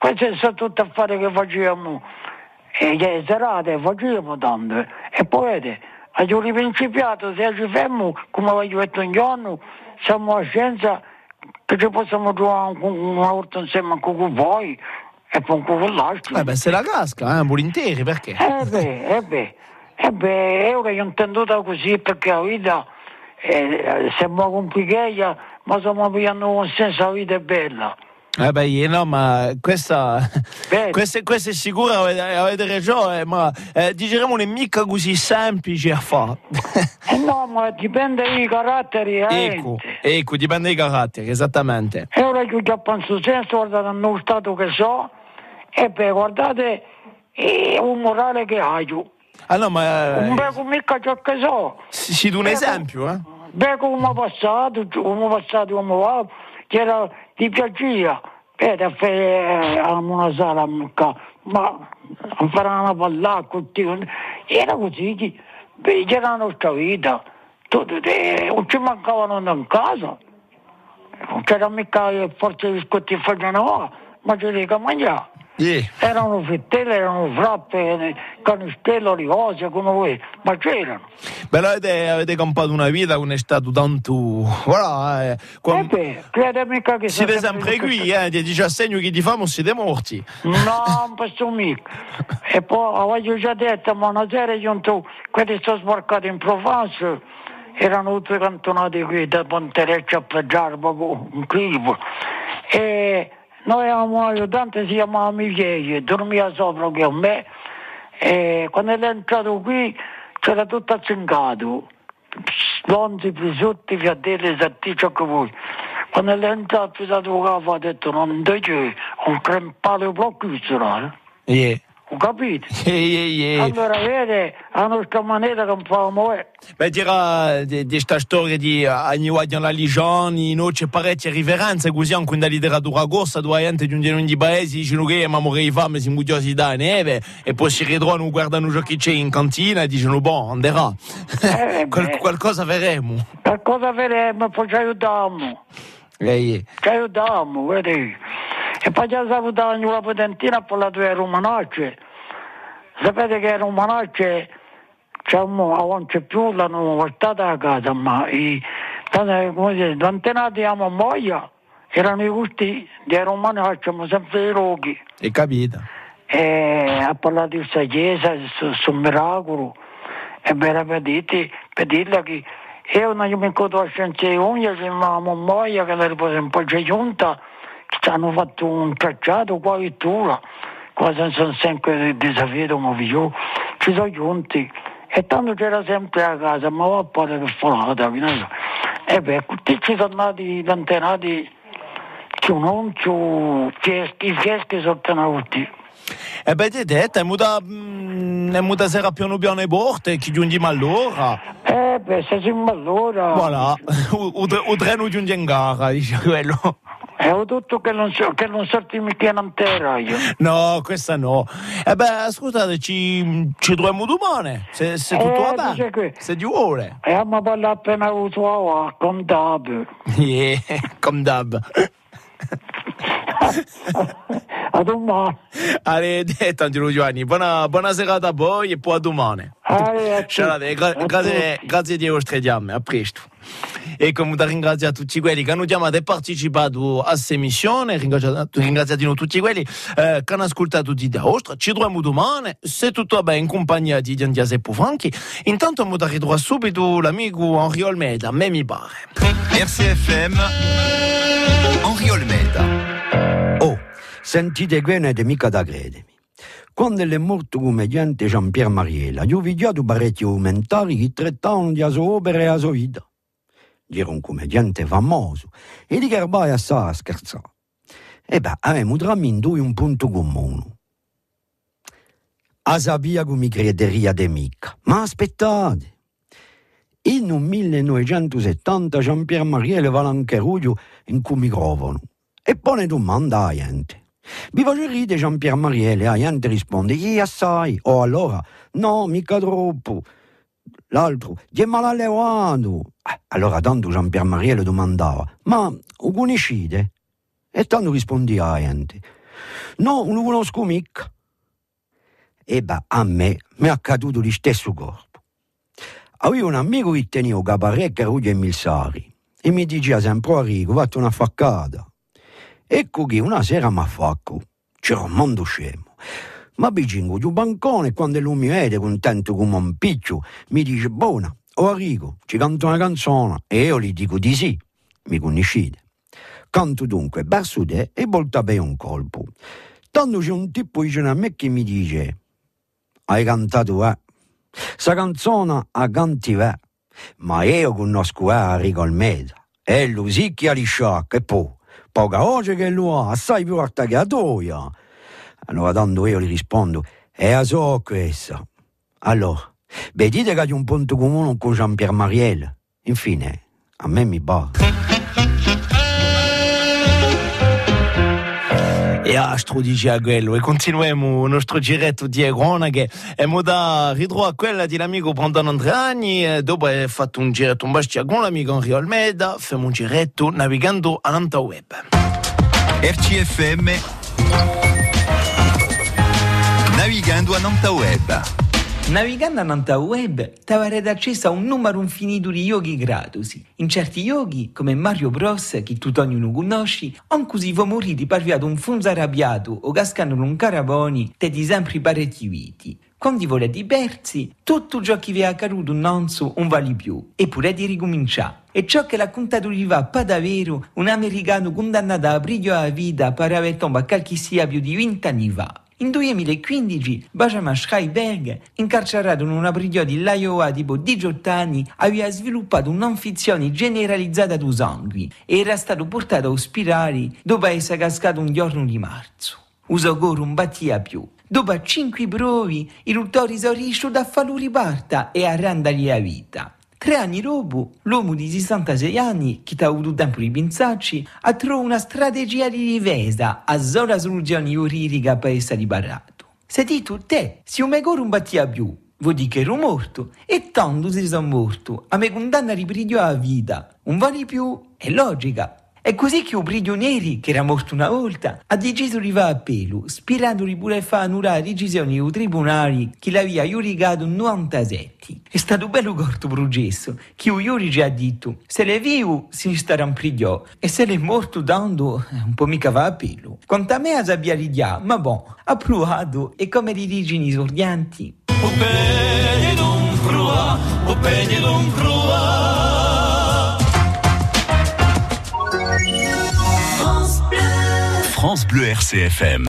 questi sono tutti affari che facevamo, e le serate facevamo tanto, e poi vedi, abbiamo riprincipiato, se ci fermo, come voglio detto un giorno, siamo a scienza, che ci possiamo trovare una volta insieme con voi, e poi con l'altro. Eh beh, se la casca, eh, volentieri, perché? Eh beh, eh beh, eh beh, io l'ho intenduta così perché la vita eh, sembra complicata, ma stiamo pigliando un senso, la vita è bella. Eh beh, no, ma questa, questa, questa è sicura, avete, avete ragione, ma eh, diciamo non è mica così semplice a fare. Eh no, ma dipende dai caratteri, eh. Ecco, ecco, dipende dai caratteri, esattamente. E ora che già penso senso, guardate nello stato che so, e beh, guardate, è un morale che ho io. Ah no, ma... Un becco mica ciò che so. Si, si dà un esempio, eh? Becco come passato, come passato, come va, che era di piacere, vedi, a fare a una sala, ma a fare una pallata, era così, beh, c'era la nostra vita, tutto, eh, non ci mancavano in casa, non c'era mica forza di scotti e facevano, ma c'era che mangiare. Yeah. Erano frittelle, erano frappe, canistello di cose come voi, ma c'erano. Beh, avete, avete campato una vita con è stato tanto. Voilà, eh, con... eh beh, credemi che siete sempre qui, eh, ti dice a segno che di famo siete morti. No, non posso mica. E poi avevo già detto, ma una sera giunto, quelli sono sbarcati in Provence, erano tutti cantonati qui da Pontereccia a Peggiarba, un clip. E noi avevamo un aiutante, si chiamava Michele, dormiva sopra con me, e quando è entrato qui c'era tutto azzincato, slonzi, pisotti, fiadelli, sarticcio che vuoi. Quando è entrato, il capo ha detto, non c'è un crempato proprio chiuso, eh? Yeah. Ho capito? Yeah, yeah, yeah. Allora, vede, la nostra maniera che facciamo è. Beh, dirà di questa storia di ogni volta la legione, noi c'è parecchie riverenze, così anche in letteratura corsa, dove gente di un di paesi dicono che ma morire di fame si muoiosi da neve, e poi si ritrovano, guardano ciò che c'è in cantina e dicono, boh, anderà. Eh, Qual- qualcosa faremo. Qualcosa faremo, poi ci aiutiamo. Eh, Ci aiutiamo, vedi? E poi già salutavo la potentina per la tua romanacce. Sapete che romanacce non c'è più, l'hanno portata a casa, ma i, come dire, gli antenati a moglie erano i gusti dei romanacci, ma sempre i roghi. Hai capito? E ha parlato di questa chiesa, su, su miracolo, e bene per dirti, per dirle che io non mi incontro a scienze di unghie, che la moglie che era un po' giunta, ci hanno fatto un tracciato qua in Tura, qua sono sempre disavvito, ma io ci sono giunti, e tanto c'era sempre a casa, ma va a fare che folata, e beh, tutti ci sono andati antenati, che non c'è fieschi, i fieschi sono tenuti. E beh, ti detto, è muta, è muta sera piano piano le porte, chi giungi all'ora. Eh beh, se siamo all'ora. Voilà, o treno giunge in gara, dice quello. E ho detto che non, so, che non sorti mica in terra io. No, questa no. E beh, scusate, ci, ci troviamo domani, se, se tutto eh, va bene, se di vuole. E a me parla appena avuto, come dab. Yeah, come dab. A domani. Allez, Angelo Giovanni, buona, buona serata a voi e poi a domani. Allez, gra- grazie, grazie di vostre diamme, a presto. E come da ringraziare tutti quelli che hanno chiamato e partecipato a questa emissione, ringraziamo tutti quelli eh, che hanno ascoltato di da ostra. Ci troviamo domani, se tutto va bene, in compagnia di Gian Giuseppe Franchi. Intanto mi ritrovo subito l'amico Henri Olmeda, me mi pare. R C F M, Henri Olmeda. Oh, sentite bene, mica da credermi. Quando è morto il comediante Jean-Pierre Mariella, io ho visto parecchi commentari che trattavano di sue opere e la sua vita. Era un commediante famoso e di Garbai assai a scherzare. E beh, avevamo tra me due un punto comune. A sapia che mi crederia de mica. Ma aspettate. In un millenovecentosettanta Jean-Pierre Mariella va anche Ruggio in cui microfono e pone domanda alla gente. Vi faccio ridere Jean-Pierre Mariella e la gente risponde «Io assai» o allora «No, mica troppo». L'altro «Gli è male allevato». Allora tanto Jean-Pierre Mariella domandava «Ma lo conoscete?» E tanto rispondeva la gente No, non lo conosco mica. E beh, a me mi è accaduto lo stesso corpo. Avevo un amico che teniva caparecchia ruglia e milsari e mi diceva sempre, oh Rico, fatti una faccata. Ecco che una sera mi affacco, c'era un mondo scemo. Ma vicingo giù bancone e quando lui mi vede contento come un piccio mi dice, buona, oh Rico, ci canto una canzone e io gli dico di sì, mi conoscete. Canto dunque verso te e volta per un colpo. Tanto c'è un tipo vicino a me che mi dice, hai cantato eh? Sa canzone a canti eh? Ma io conosco eh a Rico Almeida e lui sì che ha lisciacca e poi poca voce che lui ha, assai più alta che la toia. Allora tanto io gli rispondo, e la so questa. Allora, vedete che c'è un punto comune con Jean-Pierre Mariel. Infine, a me mi basta. E astro dice a quello e continuiamo il nostro giretto di cronache e mo da ridro a quella di l'amico Brandon Andreani e dopo aver fatto un giretto in Bastia con l'amico Enrico Almeida facciamo un giretto navigando all'Anta Web. R C F M Navigando a Nanta Web. Navigando a Nanta Web t'avrete accesso a un numero infinito di yogi gratuiti. In certi yogi, come Mario Bros, che tu ognuno conosci, anche si fa morire parviato un funzo arrabbiato o cascando un caraboni, te di sempre parecchi viti. Quando volete persi, tutto ciò che vi è accaduto non so non vale più, eppure di ricominciare. E ciò che la contatura va pa davvero un americano condannato a brigio a vita per aver tombato che sia più di vent'anni fa. In duemilaquindici, Benjamin Schreiberg, incarcerato in una prigione dell'Iowa tipo diciotto anni, aveva sviluppato un'infezione generalizzata dei sangue e era stato portato a ospedale dopo essere cascato un giorno di marzo. Usa ancora non battia più. Dopo cinque prove, i dottori sono riusciti a farlo ripartire e a rendergli la vita. Tre anni dopo, l'uomo di sessantasei anni, che ha avuto tempo di pensarci, ha trovato una strategia di difesa a sola soluzione giuridica per essere liberato. Se dito te, se un me non battia più, vuol dire che ero morto, e tanto si sono morto, a me condanna di prigione a vita. Non vale più, è logica. È così che un prigionieri, che era morto una volta, ha deciso di fare appello, sperando di poter fare annullare la decisione dei tribunali che l'aveva giudicato nel novantasette. È stato bello corto processo, che un giudice ha detto, se l'è vivo si starà in prigione, e se l'è morto tanto, un po' mica fa appello. Quanto a me a sabbia ridia, ma bon, ha provato, e come li dicono i sordianti. O bene non prova, o bene non prova. France Bleu R C F M.